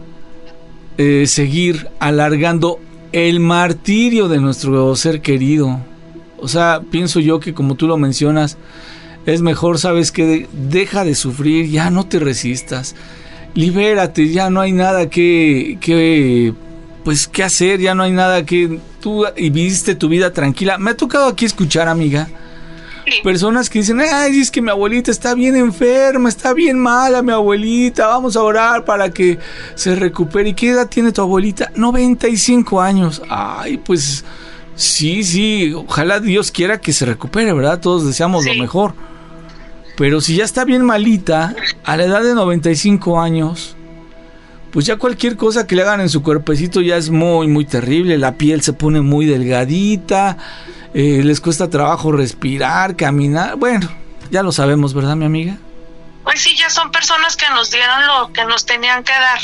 eh, seguir alargando el martirio de nuestro ser querido. O sea, pienso yo que como tú lo mencionas, es mejor, ¿sabes qué? Deja de sufrir, ya no te resistas, libérate, ya no hay nada que, que pues, que hacer, ya no hay nada que... Tú viviste tu vida tranquila. Me ha tocado aquí escuchar, amiga, personas que dicen, ay, es que mi abuelita está bien enferma, está bien mala mi abuelita, vamos a orar para que se recupere. ¿Y qué edad tiene tu abuelita? noventa y cinco años. Ay, pues sí, sí, ojalá Dios quiera que se recupere, ¿verdad? Todos deseamos sí. lo mejor. Pero si ya está bien malita, a la edad de noventa y cinco años, pues ya cualquier cosa que le hagan en su cuerpecito ya es muy, muy terrible. La piel se pone muy delgadita, eh, les cuesta trabajo respirar, caminar. Bueno, ya lo sabemos, ¿verdad, mi amiga? Pues sí, ya son personas que nos dieron lo que nos tenían que dar.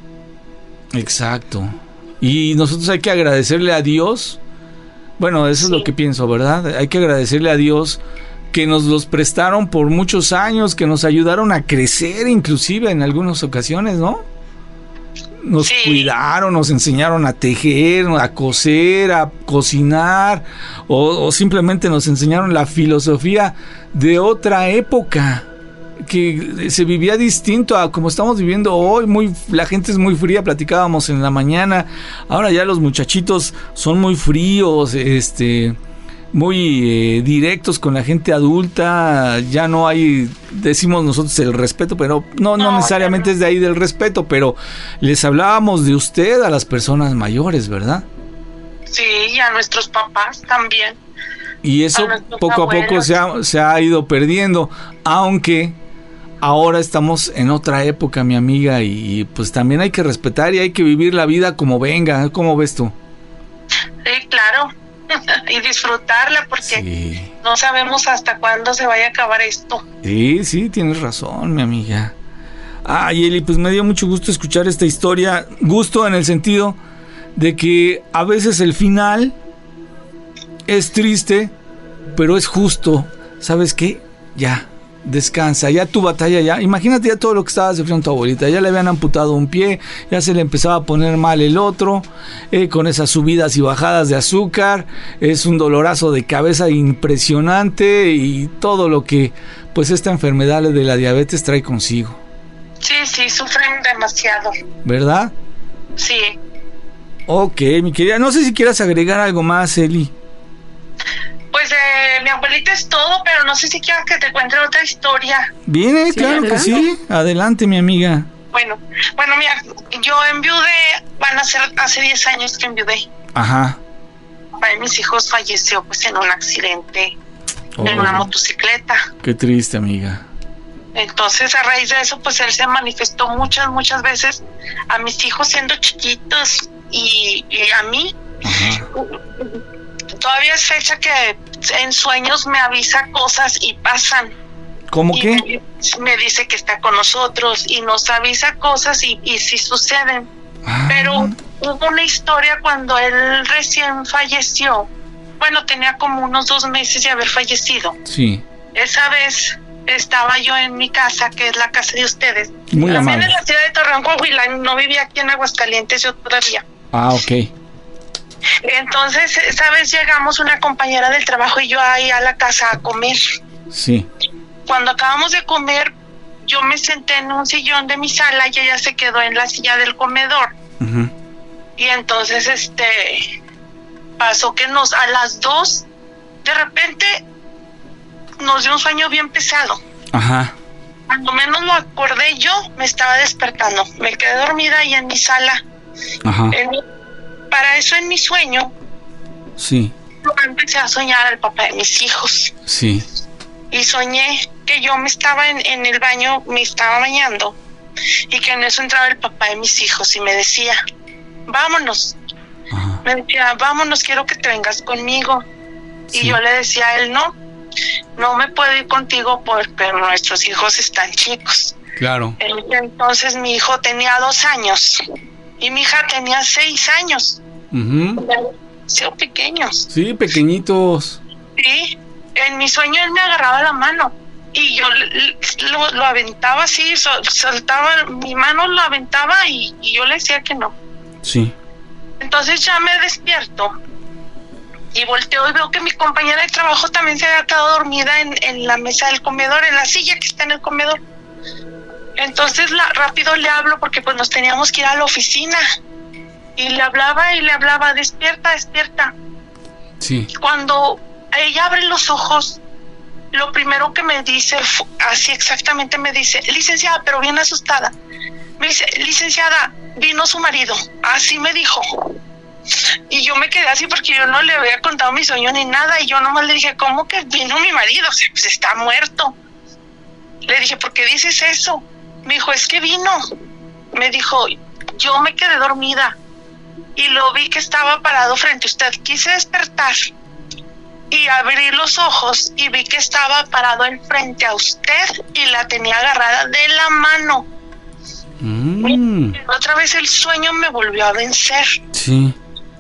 Exacto. Y nosotros hay que agradecerle a Dios. Bueno, eso sí. es lo que pienso, ¿verdad? Hay que agradecerle a Dios que nos los prestaron por muchos años, que nos ayudaron a crecer inclusive en algunas ocasiones, ¿no? Nos sí. cuidaron, nos enseñaron a tejer, a coser, a cocinar, o, o simplemente nos enseñaron la filosofía de otra época, que se vivía distinto a como estamos viviendo hoy. Muy, la gente es muy fría, platicábamos en la mañana. Ahora ya los muchachitos son muy fríos, este... muy eh, directos con la gente adulta. Ya no hay, decimos nosotros, el respeto, pero no, no, no necesariamente no. es de ahí del respeto, pero les hablábamos de usted a las personas mayores, ¿verdad? Sí, y a nuestros papás también. Y eso poco abuelos. a poco se ha, se ha ido perdiendo, aunque ahora estamos en otra época, mi amiga, y, y pues también hay que respetar y hay que vivir la vida como venga. ¿Cómo ves tú? Sí, claro. Y disfrutarla, porque sí. no sabemos hasta cuándo se vaya a acabar esto. Sí, sí, tienes razón, mi amiga. Ay, Eli, pues me dio mucho gusto escuchar esta historia. Gusto en el sentido de que a veces el final es triste, pero es justo. ¿Sabes qué? Ya, descansa, ya tu batalla ya. Imagínate ya todo lo que estaba sufriendo tu abuelita. Ya le habían amputado un pie, ya se le empezaba a poner mal el otro, eh, con esas subidas y bajadas de azúcar. Es un dolorazo de cabeza impresionante y todo lo que pues esta enfermedad de la diabetes trae consigo. Sí, sí, sufren demasiado. ¿Verdad? Sí. Ok, mi querida, no sé si quieras agregar algo más, Eli. Pues eh, mi abuelita es todo, pero no sé si quieres que te cuente otra historia. Viene, sí, claro adelante. que sí. Adelante, mi amiga. Bueno, bueno, mira, yo enviudé, van a ser hace diez años que enviudé. Ajá. Papá de mis hijos falleció pues en un accidente, oh, en una motocicleta. Qué triste, amiga. Entonces, a raíz de eso, pues él se manifestó muchas, muchas veces a mis hijos siendo chiquitos y, y a mí. Ajá. Todavía es fecha que en sueños me avisa cosas y pasan. ¿Cómo y qué? Me, me dice que está con nosotros y nos avisa cosas y, y sí suceden. Ah. Pero hubo una historia cuando él recién falleció. Bueno, tenía como unos dos meses de haber fallecido. Sí. Esa vez estaba yo en mi casa, que es la casa de ustedes. Muy También amable. en la ciudad de Torreón, Coahuila. No vivía aquí en Aguascalientes yo todavía. Ah, ok. Entonces, ¿sabes? Llegamos una compañera del trabajo y yo ahí a la casa a comer. Sí. Cuando acabamos de comer, yo me senté en un sillón de mi sala y ella se quedó en la silla del comedor. Uh-huh. Y entonces, este, pasó que nos, a las dos, de repente, nos dio un sueño bien pesado. Ajá. Cuando menos lo acordé yo, me estaba despertando. Me quedé dormida ahí en mi sala. Ajá. En mi, para eso, en mi sueño, sí, yo empecé a soñar al papá de mis hijos. Sí. Y soñé que yo me estaba en, en el baño, me estaba bañando, y que en eso entraba el papá de mis hijos y me decía, vámonos. Ajá. Me decía, vámonos, quiero que te vengas conmigo. Sí. Y yo le decía a él, no, no me puedo ir contigo porque nuestros hijos están chicos. Claro. Entonces mi hijo tenía dos años y mi hija tenía seis años. Uh-huh. Son pequeños. Sí, pequeñitos. Sí, en mi sueño él me agarraba la mano y yo lo, lo aventaba así, sol, soltaba mi mano, lo aventaba y, y yo le decía que no. Sí. Entonces ya me despierto y volteo y veo que mi compañera de trabajo también se había quedado dormida en, en la mesa del comedor, en la silla que está en el comedor. Entonces la, rápido le hablo porque pues nos teníamos que ir a la oficina. Y le hablaba y le hablaba, despierta, despierta. Sí. Cuando ella abre los ojos, lo primero que me dice, así exactamente me dice, licenciada, pero bien asustada. Me dice, licenciada, vino su marido. Así me dijo. Y yo me quedé así porque yo no le había contado mi sueño ni nada. Y yo nomás le dije, ¿cómo que vino mi marido? O sea, pues está muerto. Le dije, ¿por qué dices eso? Me dijo, es que vino. Me dijo, yo me quedé dormida y lo vi que estaba parado frente a usted. Quise despertar y abrí los ojos y vi que estaba parado enfrente a usted y la tenía agarrada de la mano. Mm. Otra vez el sueño me volvió a vencer. Sí.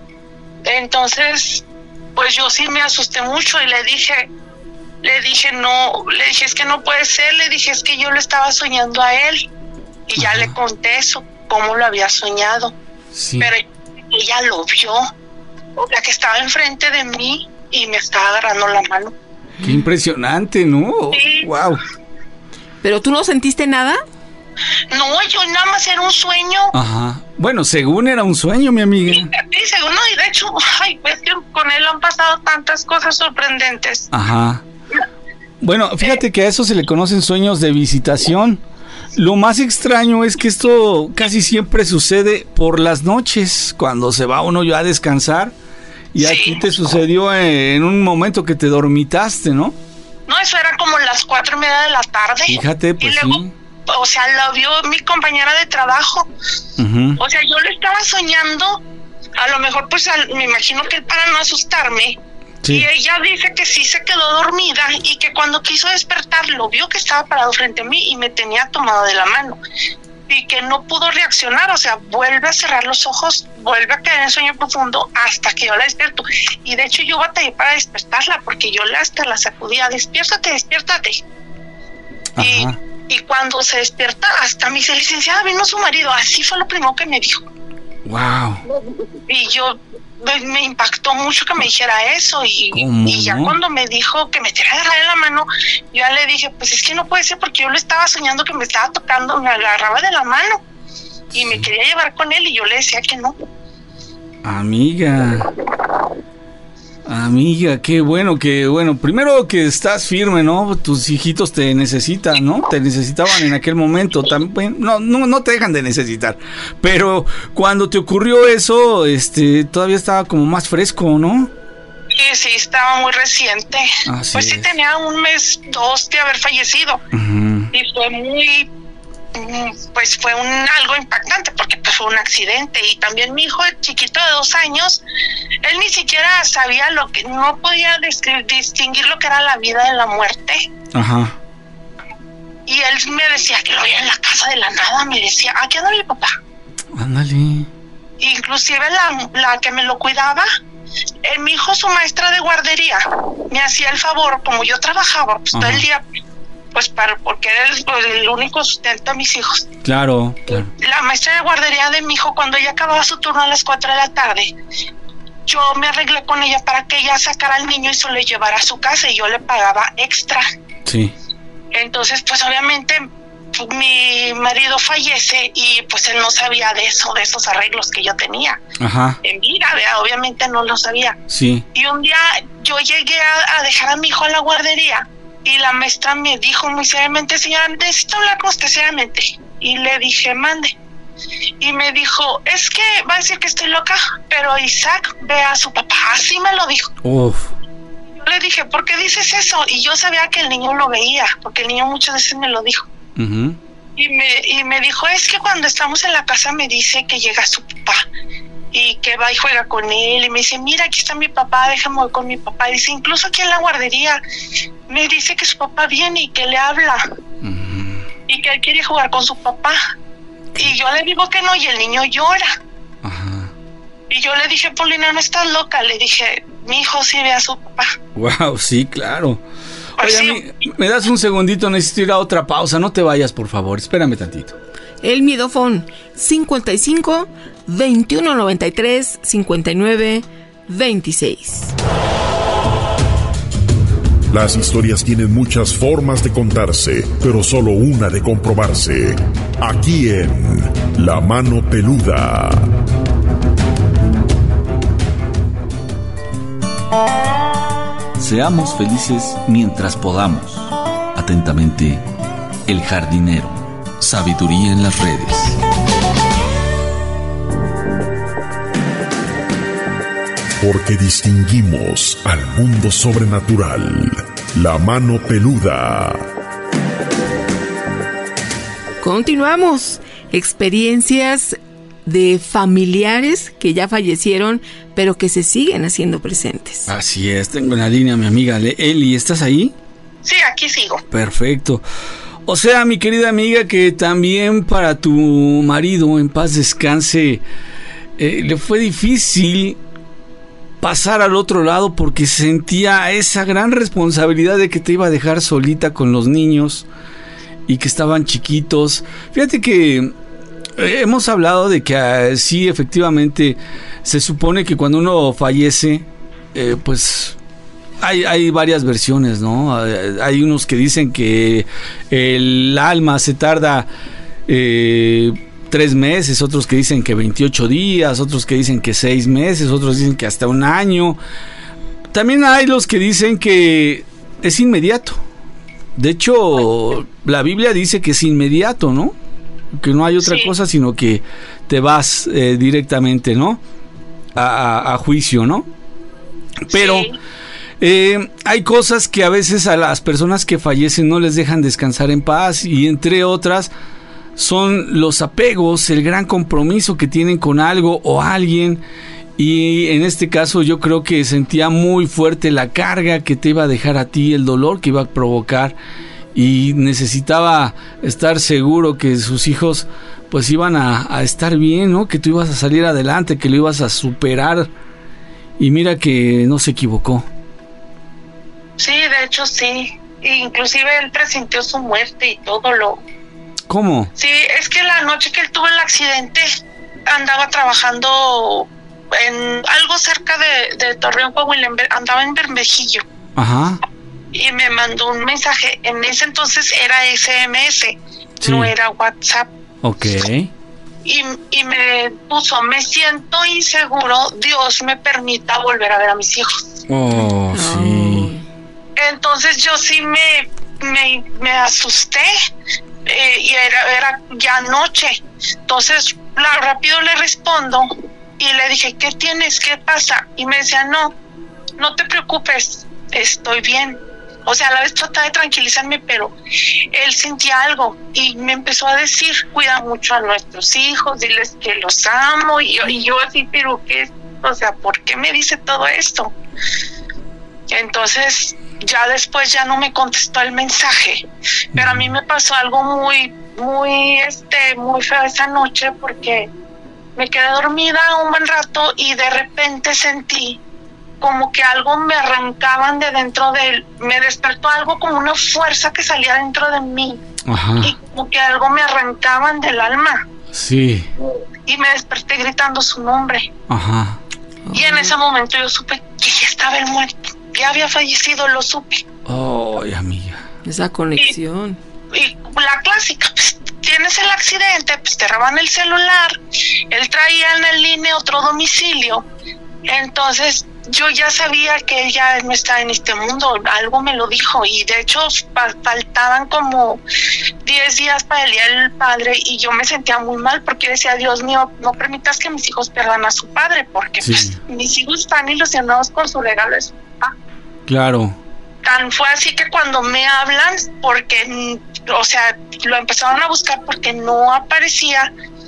Entonces, pues yo sí me asusté mucho y le dije, le dije no, le dije es que no puede ser, le dije es que yo lo estaba soñando a él y ya le conté eso, cómo lo había soñado. Sí. Pero ella lo vio, la que estaba enfrente de mí y me estaba agarrando la mano. Qué impresionante, ¿no? Sí. Wow. ¿Pero tú no sentiste nada? No, yo nada más era un sueño. Ajá. Bueno, según era un sueño, mi amiga. Sí, sí, según no, y de hecho, ay, es que con él han pasado tantas cosas sorprendentes. Ajá. Bueno, fíjate que a eso se le conocen sueños de visitación. Lo más extraño es que esto casi siempre sucede por las noches, cuando se va uno ya a descansar. Y sí. A ti te sucedió en un momento que te dormitaste, ¿no? No, eso era como las cuatro y media de la tarde. Fíjate, pues y luego, sí. O sea, lo vio mi compañera de trabajo. Uh-huh. O sea, yo le estaba soñando. A lo mejor, pues, al, me imagino que para no asustarme. Sí. Y ella dice que sí se quedó dormida y que cuando quiso despertar lo vio que estaba parado frente a mí y me tenía tomado de la mano y que no pudo reaccionar, o sea, vuelve a cerrar los ojos, vuelve a caer en sueño profundo hasta que yo la despierto. Y de hecho yo batallé para despertarla porque yo hasta la sacudía, despiértate, despiértate. Y, y cuando se despierta hasta me dice, licenciada, vino su marido, así fue lo primero que me dijo. Wow. Y yo me impactó mucho que me dijera eso y, y ya no? cuando me dijo que me tirara a agarrar de la mano, yo ya le dije, pues es que no puede ser porque yo le estaba soñando que me estaba tocando, me agarraba de la mano y sí. Me quería llevar con él y yo le decía que no. Amiga, amiga, qué bueno, que bueno, primero que estás firme, ¿no? Tus hijitos te necesitan, ¿no? Te necesitaban en aquel momento, también, no, no, no te dejan de necesitar, pero cuando te ocurrió eso, este, todavía estaba como más fresco, ¿no? Sí, sí, estaba muy reciente. Así pues sí, es. tenía un mes, dos de haber fallecido. Uh-huh. Y fue muy, pues fue un algo impactante porque pues fue un accidente. Y también mi hijo chiquito de dos años, él ni siquiera sabía lo que, no podía describir, distinguir lo que era la vida de la muerte. Ajá. Y él me decía que lo veía en la casa de la nada, me decía, ¿aquí anda mi papá? Ándale. Inclusive la, la que me lo cuidaba, eh, mi hijo, su maestra de guardería, me hacía el favor, como yo trabajaba pues, todo el día, pues para porque era el, pues, el único sustento a mis hijos. Claro, claro. La maestra de guardería de mi hijo, cuando ella acababa su turno a las cuatro de la tarde, yo me arreglé con ella para que ella sacara al niño y se lo llevara a su casa y yo le pagaba extra. Sí. Entonces, pues obviamente mi marido fallece y pues él no sabía de eso, de esos arreglos que yo tenía. Ajá. En vida, ¿verdad? Obviamente no lo sabía. Sí. Y un día yo llegué a, a dejar a mi hijo a la guardería y la maestra me dijo muy seriamente, señora, necesito hablar con usted seriamente. Y le dije, mande. Y me dijo, es que va a decir que estoy loca, pero Isaac ve a su papá. Así me lo dijo. Uf. Yo le dije, ¿por qué dices eso? Y yo sabía que el niño lo veía, porque el niño muchas veces me lo dijo. Uh-huh. Y me, y me dijo, es que cuando estamos en la casa me dice que llega su papá y que va y juega con él. Y me dice, mira, aquí está mi papá, déjame ir con mi papá. Y dice, incluso aquí en la guardería me dice que su papá viene y que le habla. Uh-huh. Y que él quiere jugar con su papá. Y yo le digo que no, y el niño llora. Ajá. Y yo le dije, Paulina, no estás loca. Le dije, mi hijo sí ve a su papá. Wow, sí, claro. Pues Oye, sí. mi, me das un segundito, necesito ir a otra pausa. No te vayas, por favor, espérame tantito. El Miedofón, cincuenta y cinco, veintiuno noventa y tres, cincuenta y nueve, veintiséis. Las historias tienen muchas formas de contarse, pero solo una de comprobarse. Aquí en La Mano Peluda. Seamos felices mientras podamos. Atentamente, El Jardinero. Sabiduría en las redes. Porque distinguimos al mundo sobrenatural. La Mano Peluda. Continuamos. Experiencias de familiares que ya fallecieron, pero que se siguen haciendo presentes. Así es, tengo en la línea a mi amiga Eli. ¿Estás ahí? Sí, aquí sigo. Perfecto. O sea, mi querida amiga, que también para tu marido, en paz descanse, eh, le fue difícil pasar al otro lado porque sentía esa gran responsabilidad de que te iba a dejar solita con los niños y que estaban chiquitos. Fíjate que eh, hemos hablado de que eh, sí, efectivamente, se supone que cuando uno fallece, eh, pues hay, hay varias versiones, ¿no? Hay unos que dicen que el alma se tarda eh, tres meses, otros que dicen que veintiocho días, otros que dicen que seis meses, otros dicen que hasta un año. También hay los que dicen que es inmediato. De hecho, la Biblia dice que es inmediato, ¿no? Que no hay otra sí. cosa, sino que te vas eh, directamente, ¿no? A, a, a juicio, ¿no? Pero sí. eh, hay cosas que a veces a las personas que fallecen no les dejan descansar en paz, y entre otras son los apegos, el gran compromiso que tienen con algo o alguien. Y en este caso yo creo que sentía muy fuerte la carga que te iba a dejar a ti, el dolor que iba a provocar, y necesitaba estar seguro que sus hijos pues iban a, a estar bien, ¿no? Que tú ibas a salir adelante, que lo ibas a superar, y mira que no se equivocó. Sí, de hecho sí, inclusive él presintió su muerte y todo lo... ¿Cómo? Sí, es que la noche que él tuvo el accidente andaba trabajando en algo cerca de, de Torreón, Coahuila, andaba en Bermejillo. Ajá. Y me mandó un mensaje. En ese entonces era ese eme ese, sí. No era WhatsApp. Ok. Y, y me puso, me siento inseguro, Dios me permita volver a ver a mis hijos. Oh, sí. Entonces yo sí me, me, me asusté. Eh, y era, era ya noche. Entonces la, rápido le respondo y le dije, ¿qué tienes? ¿Qué pasa? Y me decía, no, no te preocupes, estoy bien. O sea, a la vez trataba de tranquilizarme, pero él sentía algo y me empezó a decir, cuida mucho a nuestros hijos, diles que los amo. Y yo, y yo así, pero ¿qué? O sea, ¿por qué me dice todo esto? Entonces ya después ya no me contestó el mensaje, pero a mí me pasó algo muy, muy, este, muy feo esa noche, porque me quedé dormida un buen rato y de repente sentí como que algo me arrancaban de dentro de él, me despertó algo como una fuerza que salía dentro de mí. Ajá. Y como que algo me arrancaban del alma. Sí. Y me desperté gritando su nombre. Ajá. Y en ese momento yo supe que ya estaba él muerto. Ya había fallecido, lo supe. Oh, amiga. Esa conexión. Y, y la clásica, pues tienes el accidente, pues te roban el celular, él traía en el línea otro domicilio, entonces yo ya sabía que él ya no estaba en este mundo, algo me lo dijo, y de hecho fa- faltaban como diez días para el Día del Padre, y yo me sentía muy mal porque decía, Dios mío, no permitas que mis hijos pierdan a su padre, porque Sí. pues, mis hijos están ilusionados con su regalo de su papá. Claro. Tan fue así que cuando me hablan, porque, mm, o sea, lo empezaron a buscar porque no aparecía,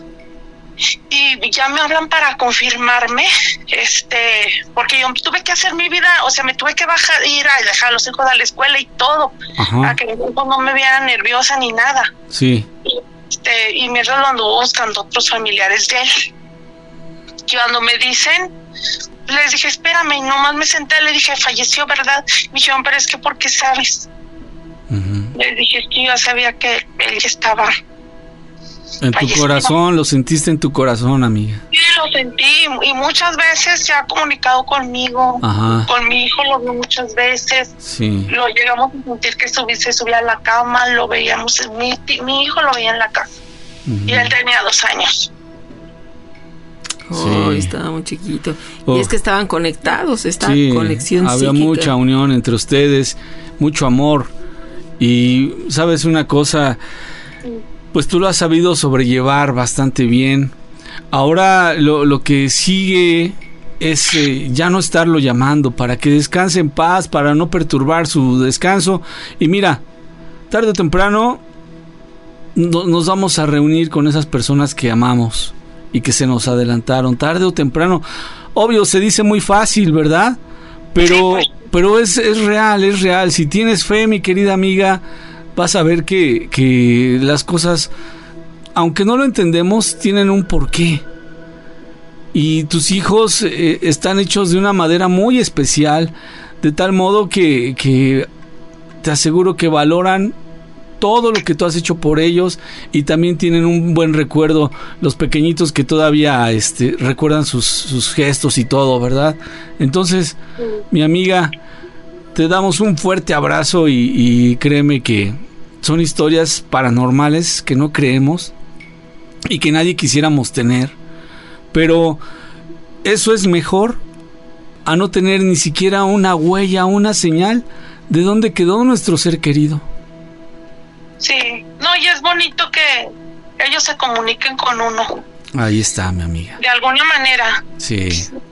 y ya me hablan para confirmarme, este, porque yo tuve que hacer mi vida, o sea, me tuve que bajar, ir a dejar a los hijos a la escuela y todo, Ajá. para que no me vieran nerviosa ni nada. Sí. Este, y mientras lo anduvo buscando otros familiares de él. Y cuando me dicen, les dije, espérame, y nomás me senté, le dije, falleció, ¿verdad? Me dijeron, pero es que, ¿por qué sabes? Uh-huh. Les dije, es que yo sabía que él ya estaba. En tu Falleció. corazón, lo sentiste en tu corazón, amiga. Sí, lo sentí, y muchas veces se ha comunicado conmigo. Ajá. Con mi hijo lo vi muchas veces. Sí. Lo llegamos a sentir que subí, se subía a la cama, lo veíamos, mi, mi hijo lo veía en la casa. Uh-huh. Y él tenía dos años. Oh, Sí. estaba muy chiquito. Oh. Y es que estaban conectados, esta Sí, conexión había psíquica. mucha unión entre ustedes, mucho amor. Y sabes una cosa, pues tú lo has sabido sobrellevar bastante bien. Ahora lo, lo que sigue es eh, ya no estarlo llamando, para que descanse en paz, para no perturbar su descanso. Y mira, tarde o temprano no, nos vamos a reunir con esas personas que amamos y que se nos adelantaron, tarde o temprano. Obvio, se dice muy fácil, ¿verdad? Pero, pero es, es real, es real. Si tienes fe, mi querida amiga, vas a ver que, que las cosas, aunque no lo entendemos, tienen un porqué. Y tus hijos eh, están hechos de una madera muy especial, de tal modo que, que te aseguro que valoran todo lo que tú has hecho por ellos, y también tienen un buen recuerdo, los pequeñitos que todavía este, recuerdan sus, sus gestos y todo, ¿verdad? Entonces, mi amiga, te damos un fuerte abrazo, y, y créeme que son historias paranormales que no creemos y que nadie quisiéramos tener, pero eso es mejor a no tener ni siquiera una huella, una señal de dónde quedó nuestro ser querido. Sí, no, y es bonito que ellos se comuniquen con uno, Ahí está, mi amiga. de alguna manera. Sí.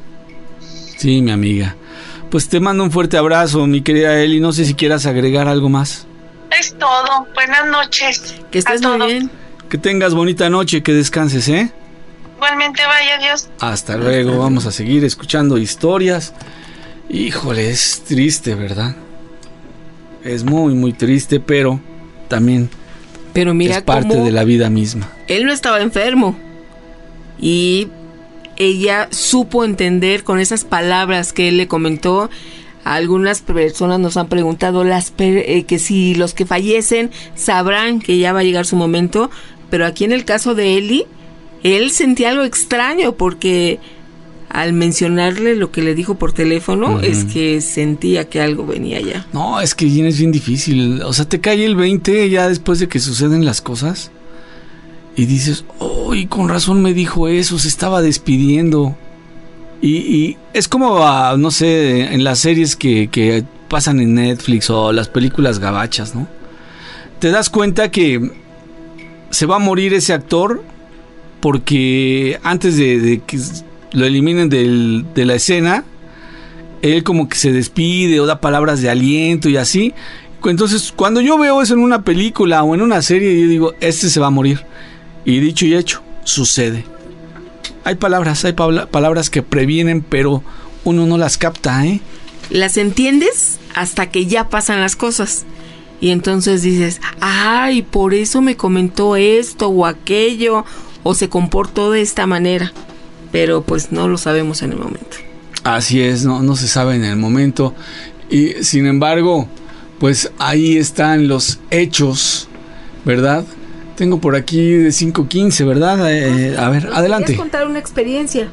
Sí, mi amiga. Pues te mando un fuerte abrazo, mi querida Eli. No sé si quieras agregar algo más. Es todo. Buenas noches. Que estés muy bien. Que tengas bonita noche, que descanses, ¿eh? Igualmente, vaya Dios. Hasta luego. Vamos a seguir escuchando historias. Híjole, es triste, ¿verdad? Es muy, muy triste, pero también pero mira es parte cómo de la vida misma. Él no estaba enfermo. Y ella supo entender con esas palabras que él le comentó. Algunas personas nos han preguntado las per- eh, que si los que fallecen sabrán que ya va a llegar su momento, pero aquí en el caso de Eli, él sentía algo extraño porque al mencionarle lo que le dijo por teléfono, Ujú. es que sentía que algo venía ya. No, es que es bien difícil. O sea, te cae el veinte ya después de que suceden las cosas y dices, oh, y con razón me dijo eso, se estaba despidiendo. Y, y es como, ah, no sé, en las series que, que pasan en Netflix o las películas gabachas, ¿no? Te das cuenta que se va a morir ese actor porque antes de, de que lo eliminen del, de la escena, él como que se despide o da palabras de aliento y así. Entonces, cuando yo veo eso en una película o en una serie, yo digo, este se va a morir. Y dicho y hecho, sucede. Hay palabras, hay pabla- palabras que previenen, pero uno no las capta, ¿eh? Las entiendes hasta que ya pasan las cosas. Y entonces dices, ay, por eso me comentó esto o aquello, o se comportó de esta manera. Pero pues no lo sabemos en el momento. Así es, no, no se sabe en el momento. Y sin embargo, pues ahí están los hechos, ¿verdad? Tengo por aquí de cinco quince, ¿verdad? Eh, a ver, adelante. ¿Quieres contar una experiencia?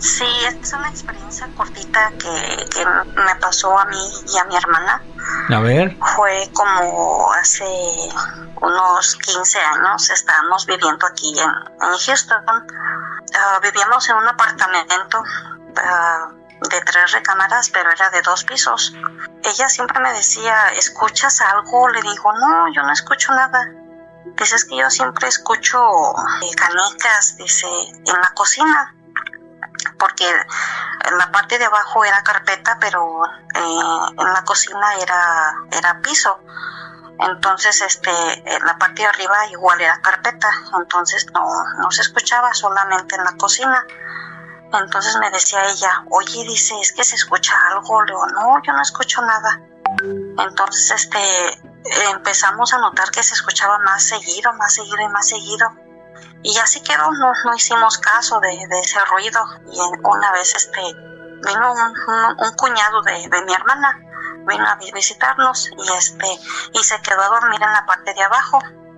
Sí, es una experiencia cortita que, que me pasó a mí y a mi hermana. A ver. Fue como hace unos quince años, estábamos viviendo aquí en, en Houston. Uh, vivíamos en un apartamento uh, de tres recámaras, pero era de dos pisos. Ella siempre me decía, ¿escuchas algo? Le digo, no, yo no escucho nada. Dice, es que yo siempre escucho eh, canicas, dice, en la cocina. Porque en la parte de abajo era carpeta, pero eh, en la cocina era, era piso. Entonces, este, en la parte de arriba igual era carpeta. Entonces no, no se escuchaba, solamente en la cocina. Entonces me decía ella, oye, dice, es que se escucha algo. Le digo, no, yo no escucho nada. Entonces, este, empezamos a notar que se escuchaba más seguido, más seguido y más seguido. Y así quedó, no, no hicimos caso de, de ese ruido. Y una vez este vino un, un, un cuñado de, de mi hermana, vino a visitarnos y este y se quedó a dormir en la parte de abajo.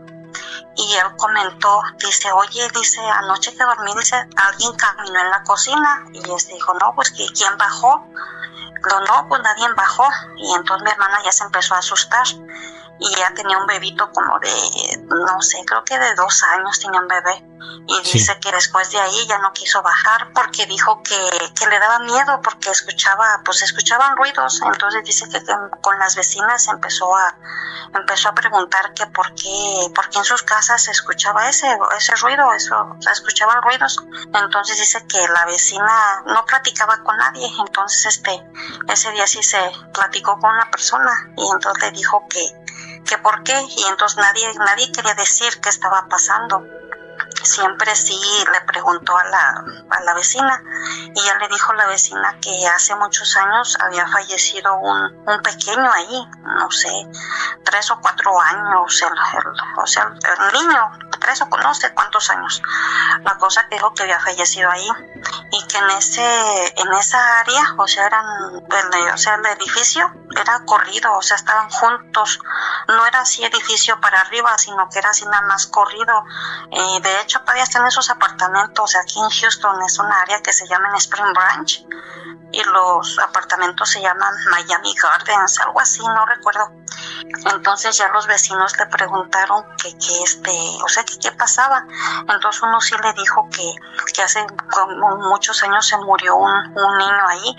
Y él comentó, dice, oye, dice, anoche que dormí, dice, alguien caminó en la cocina. Y este dijo, no, pues que ¿quién bajó? No, no, pues nadie bajó. Y entonces mi hermana ya se empezó a asustar. Y ya tenía un bebito como de, no sé, creo que de dos años tenía un bebé. Y dice sí. que después de ahí ya no quiso bajar porque dijo que, que le daba miedo porque escuchaba, pues escuchaban ruidos. Entonces dice que, que con las vecinas empezó a empezó a preguntar que por qué, por qué en sus casas se escuchaba ese, ese ruido, eso, o sea, escuchaban ruidos. Entonces dice que la vecina no platicaba con nadie. Entonces este, ese día sí se platicó con una persona y entonces le dijo que que por qué, y entonces nadie nadie quería decir qué estaba pasando. Siempre sí le preguntó a la a la vecina y ya le dijo la vecina que hace muchos años había fallecido un, un pequeño ahí, no sé, tres o cuatro años, el, el, o sea, el niño, tres o no sé cuántos años. La cosa que dijo que había fallecido ahí y que en ese en esa área, o sea, eran el, o sea, el edificio era corrido, o sea, estaban juntos, no era así edificio para arriba, sino que era así nada más corrido. Eh, de hecho, todavía están esos apartamentos aquí en Houston, es una área que se llama Spring Branch y los apartamentos se llaman Miami Gardens, algo así, no recuerdo. Entonces ya los vecinos le preguntaron que, que este, o sea, que qué pasaba. Entonces uno sí le dijo que, que hace como muchos años se murió un, un niño ahí.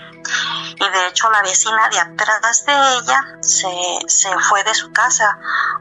Y de hecho la vecina de atrás de ella se, se fue de su casa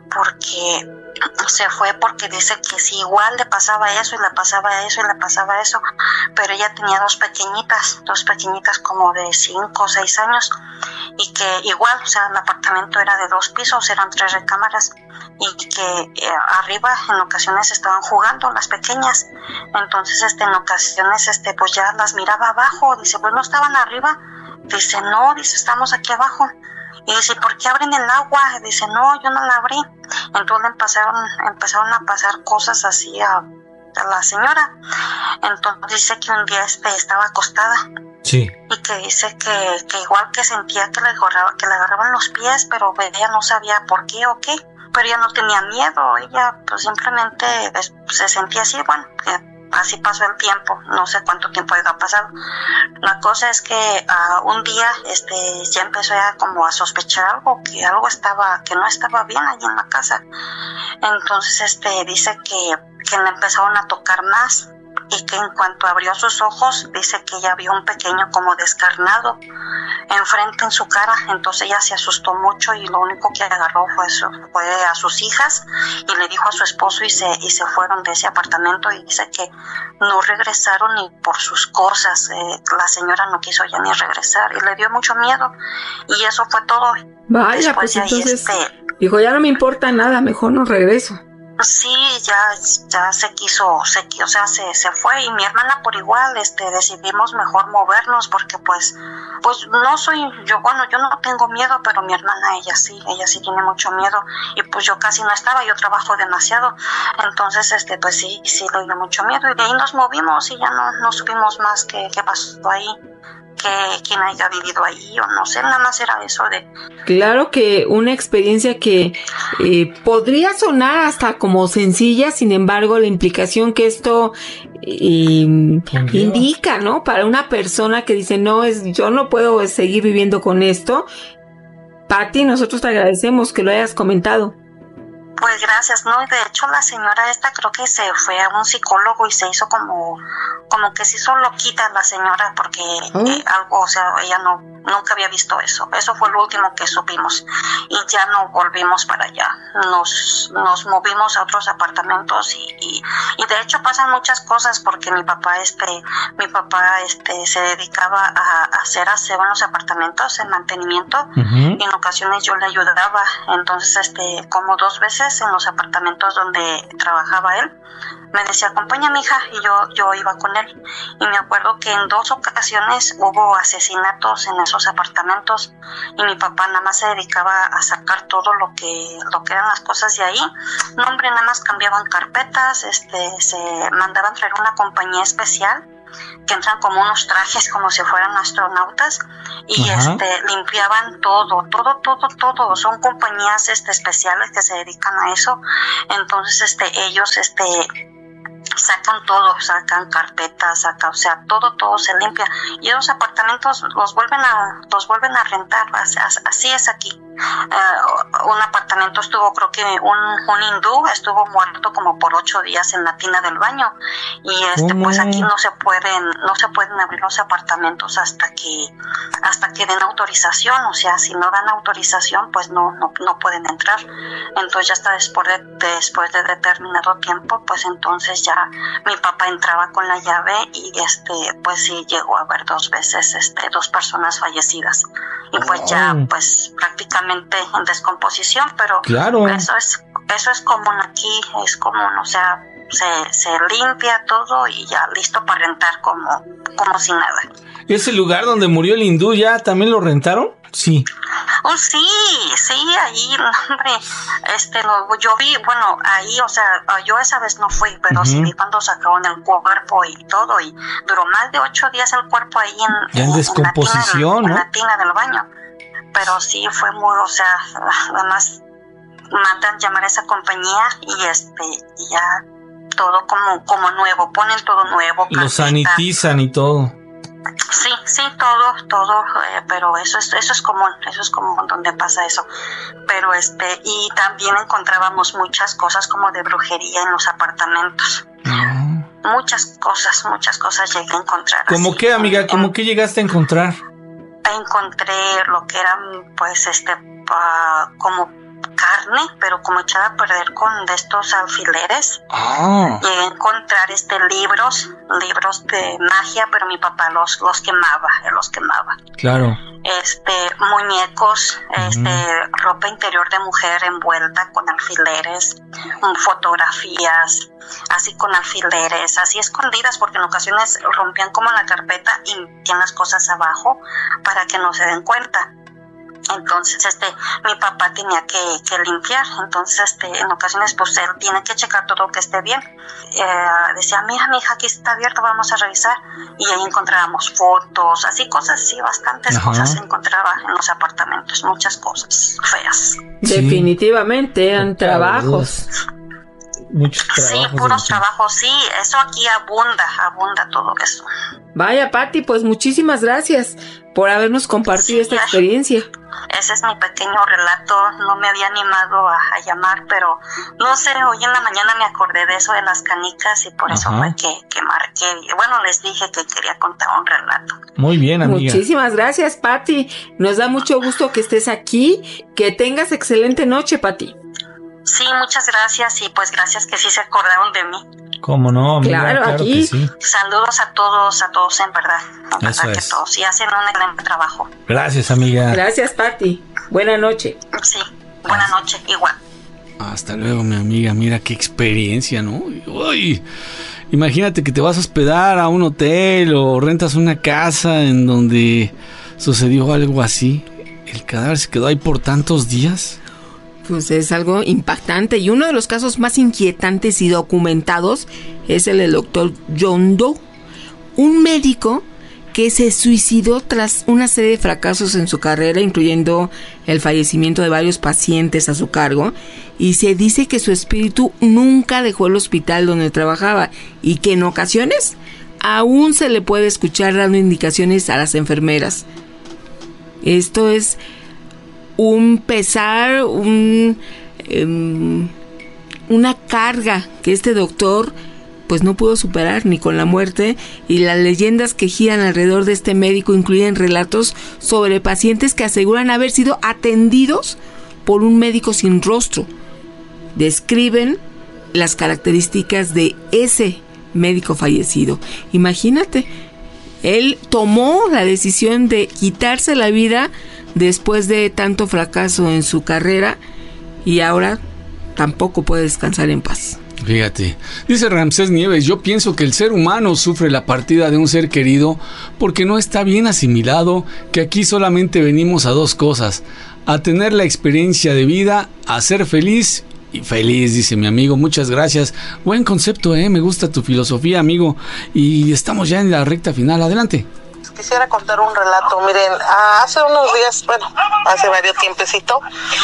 porque se fue porque dice que si igual le pasaba eso y le pasaba eso y le pasaba eso, pero ella tenía dos pequeñitas, dos pequeñitas como de cinco o seis años y que igual, o sea, el apartamento era de dos pisos, eran tres recámaras y que eh, arriba en ocasiones estaban jugando las pequeñas. Entonces este en ocasiones este pues ya las miraba abajo, dice, pues no estaban arriba, dice, no, dice, estamos aquí abajo. Y dice, ¿por qué abren el agua? Dice, no, yo no la abrí. Entonces empezaron, empezaron a pasar cosas así a, a la señora. Entonces dice que un día este, estaba acostada. Sí. Y que dice que, que igual que sentía que le, agarraba, que le agarraban los pies, pero ella no sabía por qué o qué. Pero ella no tenía miedo, ella pues simplemente se sentía así, bueno, que así pasó el tiempo, no sé cuánto tiempo haya pasado. La cosa es que uh, un día este ya empezó ya como a sospechar algo, que algo estaba, que no estaba bien allí en la casa. Entonces este dice que, que le empezaron a tocar más y que en cuanto abrió sus ojos dice que ella vio un pequeño como descarnado enfrente en su cara. Entonces ella se asustó mucho y lo único que agarró fue, su, fue a sus hijas y le dijo a su esposo y se, y se fueron de ese apartamento y dice que no regresaron ni por sus cosas. Eh, la señora no quiso ya ni regresar y le dio mucho miedo y eso fue todo. Vaya, después pues de ahí, entonces este, dijo, ya no me importa nada, mejor no regreso. Sí, ya, ya se quiso, se, o sea, se, se fue y mi hermana por igual, este, decidimos mejor movernos porque pues, pues no soy, yo, bueno, yo no tengo miedo, pero mi hermana, ella sí, ella sí tiene mucho miedo y pues yo casi no estaba, yo trabajo demasiado, entonces, este, pues sí, sí le dio mucho miedo y de ahí nos movimos y ya no, no supimos más qué, qué pasó ahí. que quien haya vivido ahí o no sé, nada más era eso de... Claro que una experiencia que eh, podría sonar hasta como sencilla, sin embargo la implicación que esto eh, indica, ¿no? Para una persona que dice, no, es yo no puedo seguir viviendo con esto. Pati, nosotros te agradecemos que lo hayas comentado. Pues gracias, ¿no? Y de hecho la señora esta creo que se fue a un psicólogo y se hizo como, como que se hizo loquita la señora porque oh. eh, algo, o sea, ella no, nunca había visto eso. Eso fue lo último que supimos y ya no volvimos para allá. Nos, nos movimos a otros apartamentos y, y, y de hecho pasan muchas cosas porque mi papá, este, mi papá, este, se dedicaba a, a hacer aseo en los apartamentos, en mantenimiento, uh-huh. y en ocasiones yo le ayudaba. Entonces, este, como dos veces en los apartamentos donde trabajaba él, me decía, acompaña a mi hija, y yo, yo iba con él. Y me acuerdo que en dos ocasiones hubo asesinatos en esos apartamentos y mi papá nada más se dedicaba a sacar todo lo que, lo que eran las cosas de ahí. No, hombre, nada más cambiaban carpetas, este, se mandaban traer una compañía especial que entran como unos trajes como si fueran astronautas y Ajá. este limpiaban todo, todo, todo, todo. Son compañías este especiales que se dedican a eso. Entonces este ellos este sacan todo, sacan carpetas, sacan, o sea, todo, todo se limpia y los apartamentos los vuelven a, los vuelven a rentar. Así, así es aquí. Uh, un apartamento estuvo, creo que un, un hindú estuvo muerto como por ocho días en la tina del baño y este ¿Cómo? Pues aquí no se pueden, no se pueden abrir los apartamentos hasta que, hasta que den autorización. O sea, si no dan autorización, pues no, no, no pueden entrar. Entonces ya hasta después de, después de determinado tiempo, pues entonces ya mi papá entraba con la llave y este, pues sí llegó a haber dos veces, este, dos personas fallecidas y pues oh. ya, pues prácticamente en descomposición, pero claro. eso es eso es común aquí, es común, o sea, se, se limpia todo y ya listo para rentar como, como si nada. ¿Ese lugar donde murió el hindú ya también lo rentaron? Sí. Oh, sí, sí, ahí, hombre, este, lo, yo vi, bueno, ahí, o sea, yo esa vez no fui, pero uh-huh. sí vi cuando sacaron el cuerpo y todo, y duró más de ocho días el cuerpo ahí en, ya en, en descomposición, en la tina del, ¿no? en la tina del baño. Pero sí fue muy, o sea, además mandan llamar a esa compañía y este y ya todo como como nuevo, ponen todo nuevo. Lo sanitizan y todo. Sí, sí, todo, todo, eh, pero eso es eso es común, eso es común donde pasa eso. Pero este y también encontrábamos muchas cosas como de brujería en los apartamentos. Uh-huh. Muchas cosas, muchas cosas llegué a encontrar. ¿Cómo así, qué, amiga? ¿Cómo qué llegaste a encontrar? Encontré lo que eran pues este uh, como carne, pero como echada a perder con de estos alfileres. Ah. Llegué a encontrar este libros, libros de magia, pero mi papá los los quemaba, él los quemaba. Claro. Este muñecos, uh-huh. este ropa interior de mujer envuelta con alfileres, fotografías, así con alfileres, así escondidas, porque en ocasiones rompían como la carpeta y metían las cosas abajo para que no se den cuenta. Entonces, este, mi papá tenía que, que limpiar, entonces, este, en ocasiones, pues, él tiene que checar todo que esté bien. Eh, decía, mira, mi hija, aquí está abierto, vamos a revisar. Y ahí encontrábamos fotos, así cosas, sí, bastantes Ajá. cosas se encontraba en los apartamentos, muchas cosas feas. Sí. Definitivamente, eran trabajos. Muchos trabajos. Sí, puros trabajos, sí, eso aquí abunda, abunda todo eso. Vaya, Pati, pues muchísimas gracias por habernos compartido sí, esta experiencia. Ese es mi pequeño relato, no me había animado a, a llamar, pero no sé, hoy en la mañana me acordé de eso de las canicas y por Ajá. eso fue que, que marqué. Bueno, les dije que quería contar un relato. Muy bien, amiga. Muchísimas gracias, Pati. Nos da mucho gusto que estés aquí. Que tengas excelente noche, Pati. Sí, muchas gracias y pues gracias que sí se acordaron de mí. ¿Cómo no, amiga? Claro, claro aquí. Que sí. Saludos a todos, a todos en verdad. En Eso verdad es. que todos. Y hacen un excelente trabajo. Gracias, amiga. Gracias, Pati. Buena noche. Sí, buena noche, igual. Hasta luego, mi amiga. Mira qué experiencia, ¿no? Uy, imagínate que te vas a hospedar a un hotel o rentas una casa en donde sucedió algo así. El cadáver se quedó ahí por tantos días. Pues es algo impactante y uno de los casos más inquietantes y documentados es el del doctor John Doe, un médico que se suicidó tras una serie de fracasos en su carrera, incluyendo el fallecimiento de varios pacientes a su cargo, y se dice que su espíritu nunca dejó el hospital donde trabajaba y que en ocasiones aún se le puede escuchar dando indicaciones a las enfermeras. Esto es un pesar, un, um, una carga que este doctor pues no pudo superar ni con la muerte, y las leyendas que giran alrededor de este médico incluyen relatos sobre pacientes que aseguran haber sido atendidos por un médico sin rostro. Describen las características de ese médico fallecido. Imagínate, él tomó la decisión de quitarse la vida después de tanto fracaso en su carrera y ahora tampoco puede descansar en paz. Fíjate, dice Ramsés Nieves, yo pienso que el ser humano sufre la partida de un ser querido porque no está bien asimilado que aquí solamente venimos a dos cosas, a tener la experiencia de vida, a ser feliz y feliz, dice mi amigo. Muchas gracias, buen concepto, eh, me gusta tu filosofía, amigo, y estamos ya en la recta final, adelante. Quisiera contar un relato. Miren, hace unos días, bueno, hace varios tiempecito,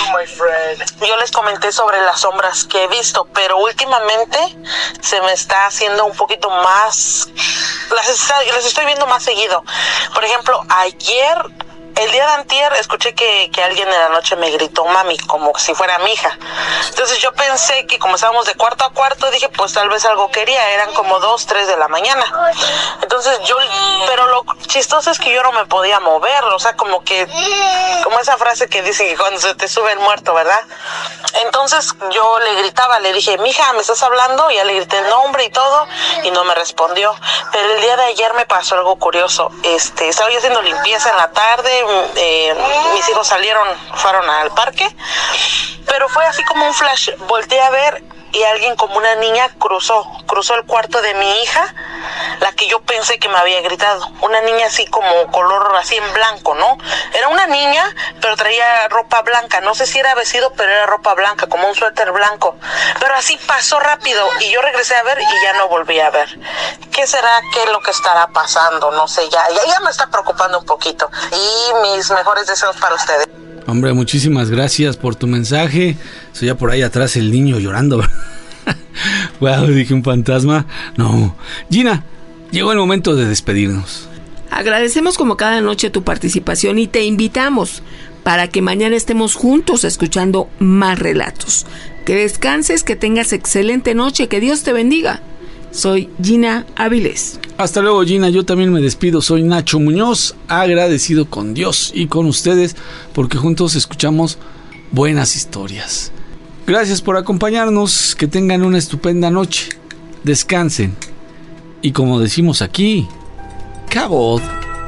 yo les comenté sobre las sombras que he visto, pero últimamente se me está haciendo un poquito más, las, está, las estoy viendo más seguido. Por ejemplo, ayer, el día de antier, escuché que, que alguien en la noche me gritó mami, como si fuera mi hija. Entonces yo pensé que como estábamos de cuarto a cuarto, dije pues tal vez algo quería, eran como dos, tres de la mañana. Entonces yo, pero lo chistoso es que yo no me podía mover, o sea, como que, como esa frase que dicen que cuando se te sube el muerto, ¿verdad? Entonces yo le gritaba, le dije, mija, ¿me estás hablando? Y ya le grité el nombre y todo, y no me respondió. Pero el día de ayer me pasó algo curioso. Este, estaba yo haciendo limpieza en la tarde, eh, mis hijos salieron, fueron al parque, pero fue así como un flash, volteé a ver y alguien como una niña cruzó, cruzó el cuarto de mi hija, la que yo pensé que me había gritado, una niña así como color así en blanco, ¿no? Era una niña, pero traía ropa blanca, no sé si era vestido, pero era ropa blanca, como un suéter blanco, pero así pasó rápido y yo regresé a ver y ya no volví a ver. ¿Qué será? ¿Qué es lo que estará pasando? No sé, ya, ya, ya me está preocupando un poquito, y mis mejores deseos para ustedes. Hombre, muchísimas gracias por tu mensaje. Soy ya por ahí atrás el niño llorando. Wow, dije un fantasma. No. Gina, llegó el momento de despedirnos. Agradecemos como cada noche tu participación y te invitamos para que mañana estemos juntos escuchando más relatos. Que descanses, que tengas excelente noche, que Dios te bendiga. Soy Gina Áviles. Hasta luego, Gina. Yo también me despido. Soy Nacho Muñoz, agradecido con Dios y con ustedes porque juntos escuchamos buenas historias. Gracias por acompañarnos. Que tengan una estupenda noche. Descansen. Y como decimos aquí, cabot.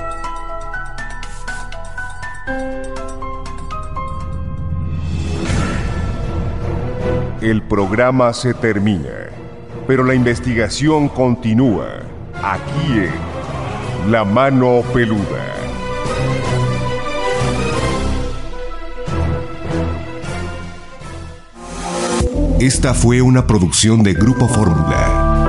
El programa se termina, pero la investigación continúa aquí en La Mano Peluda. Esta fue una producción de Grupo Fórmula.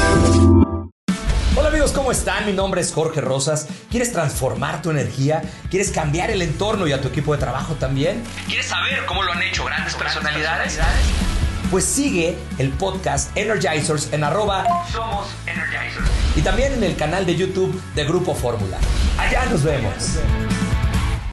Hola amigos, ¿cómo están? Mi nombre es Jorge Rosas. ¿Quieres transformar tu energía? ¿Quieres cambiar el entorno y a tu equipo de trabajo también? ¿Quieres saber cómo lo han hecho grandes personalidades? Pues sigue el podcast Energizers en arroba Somos Energizers. y también en el canal de YouTube de Grupo Fórmula. Allá nos vemos.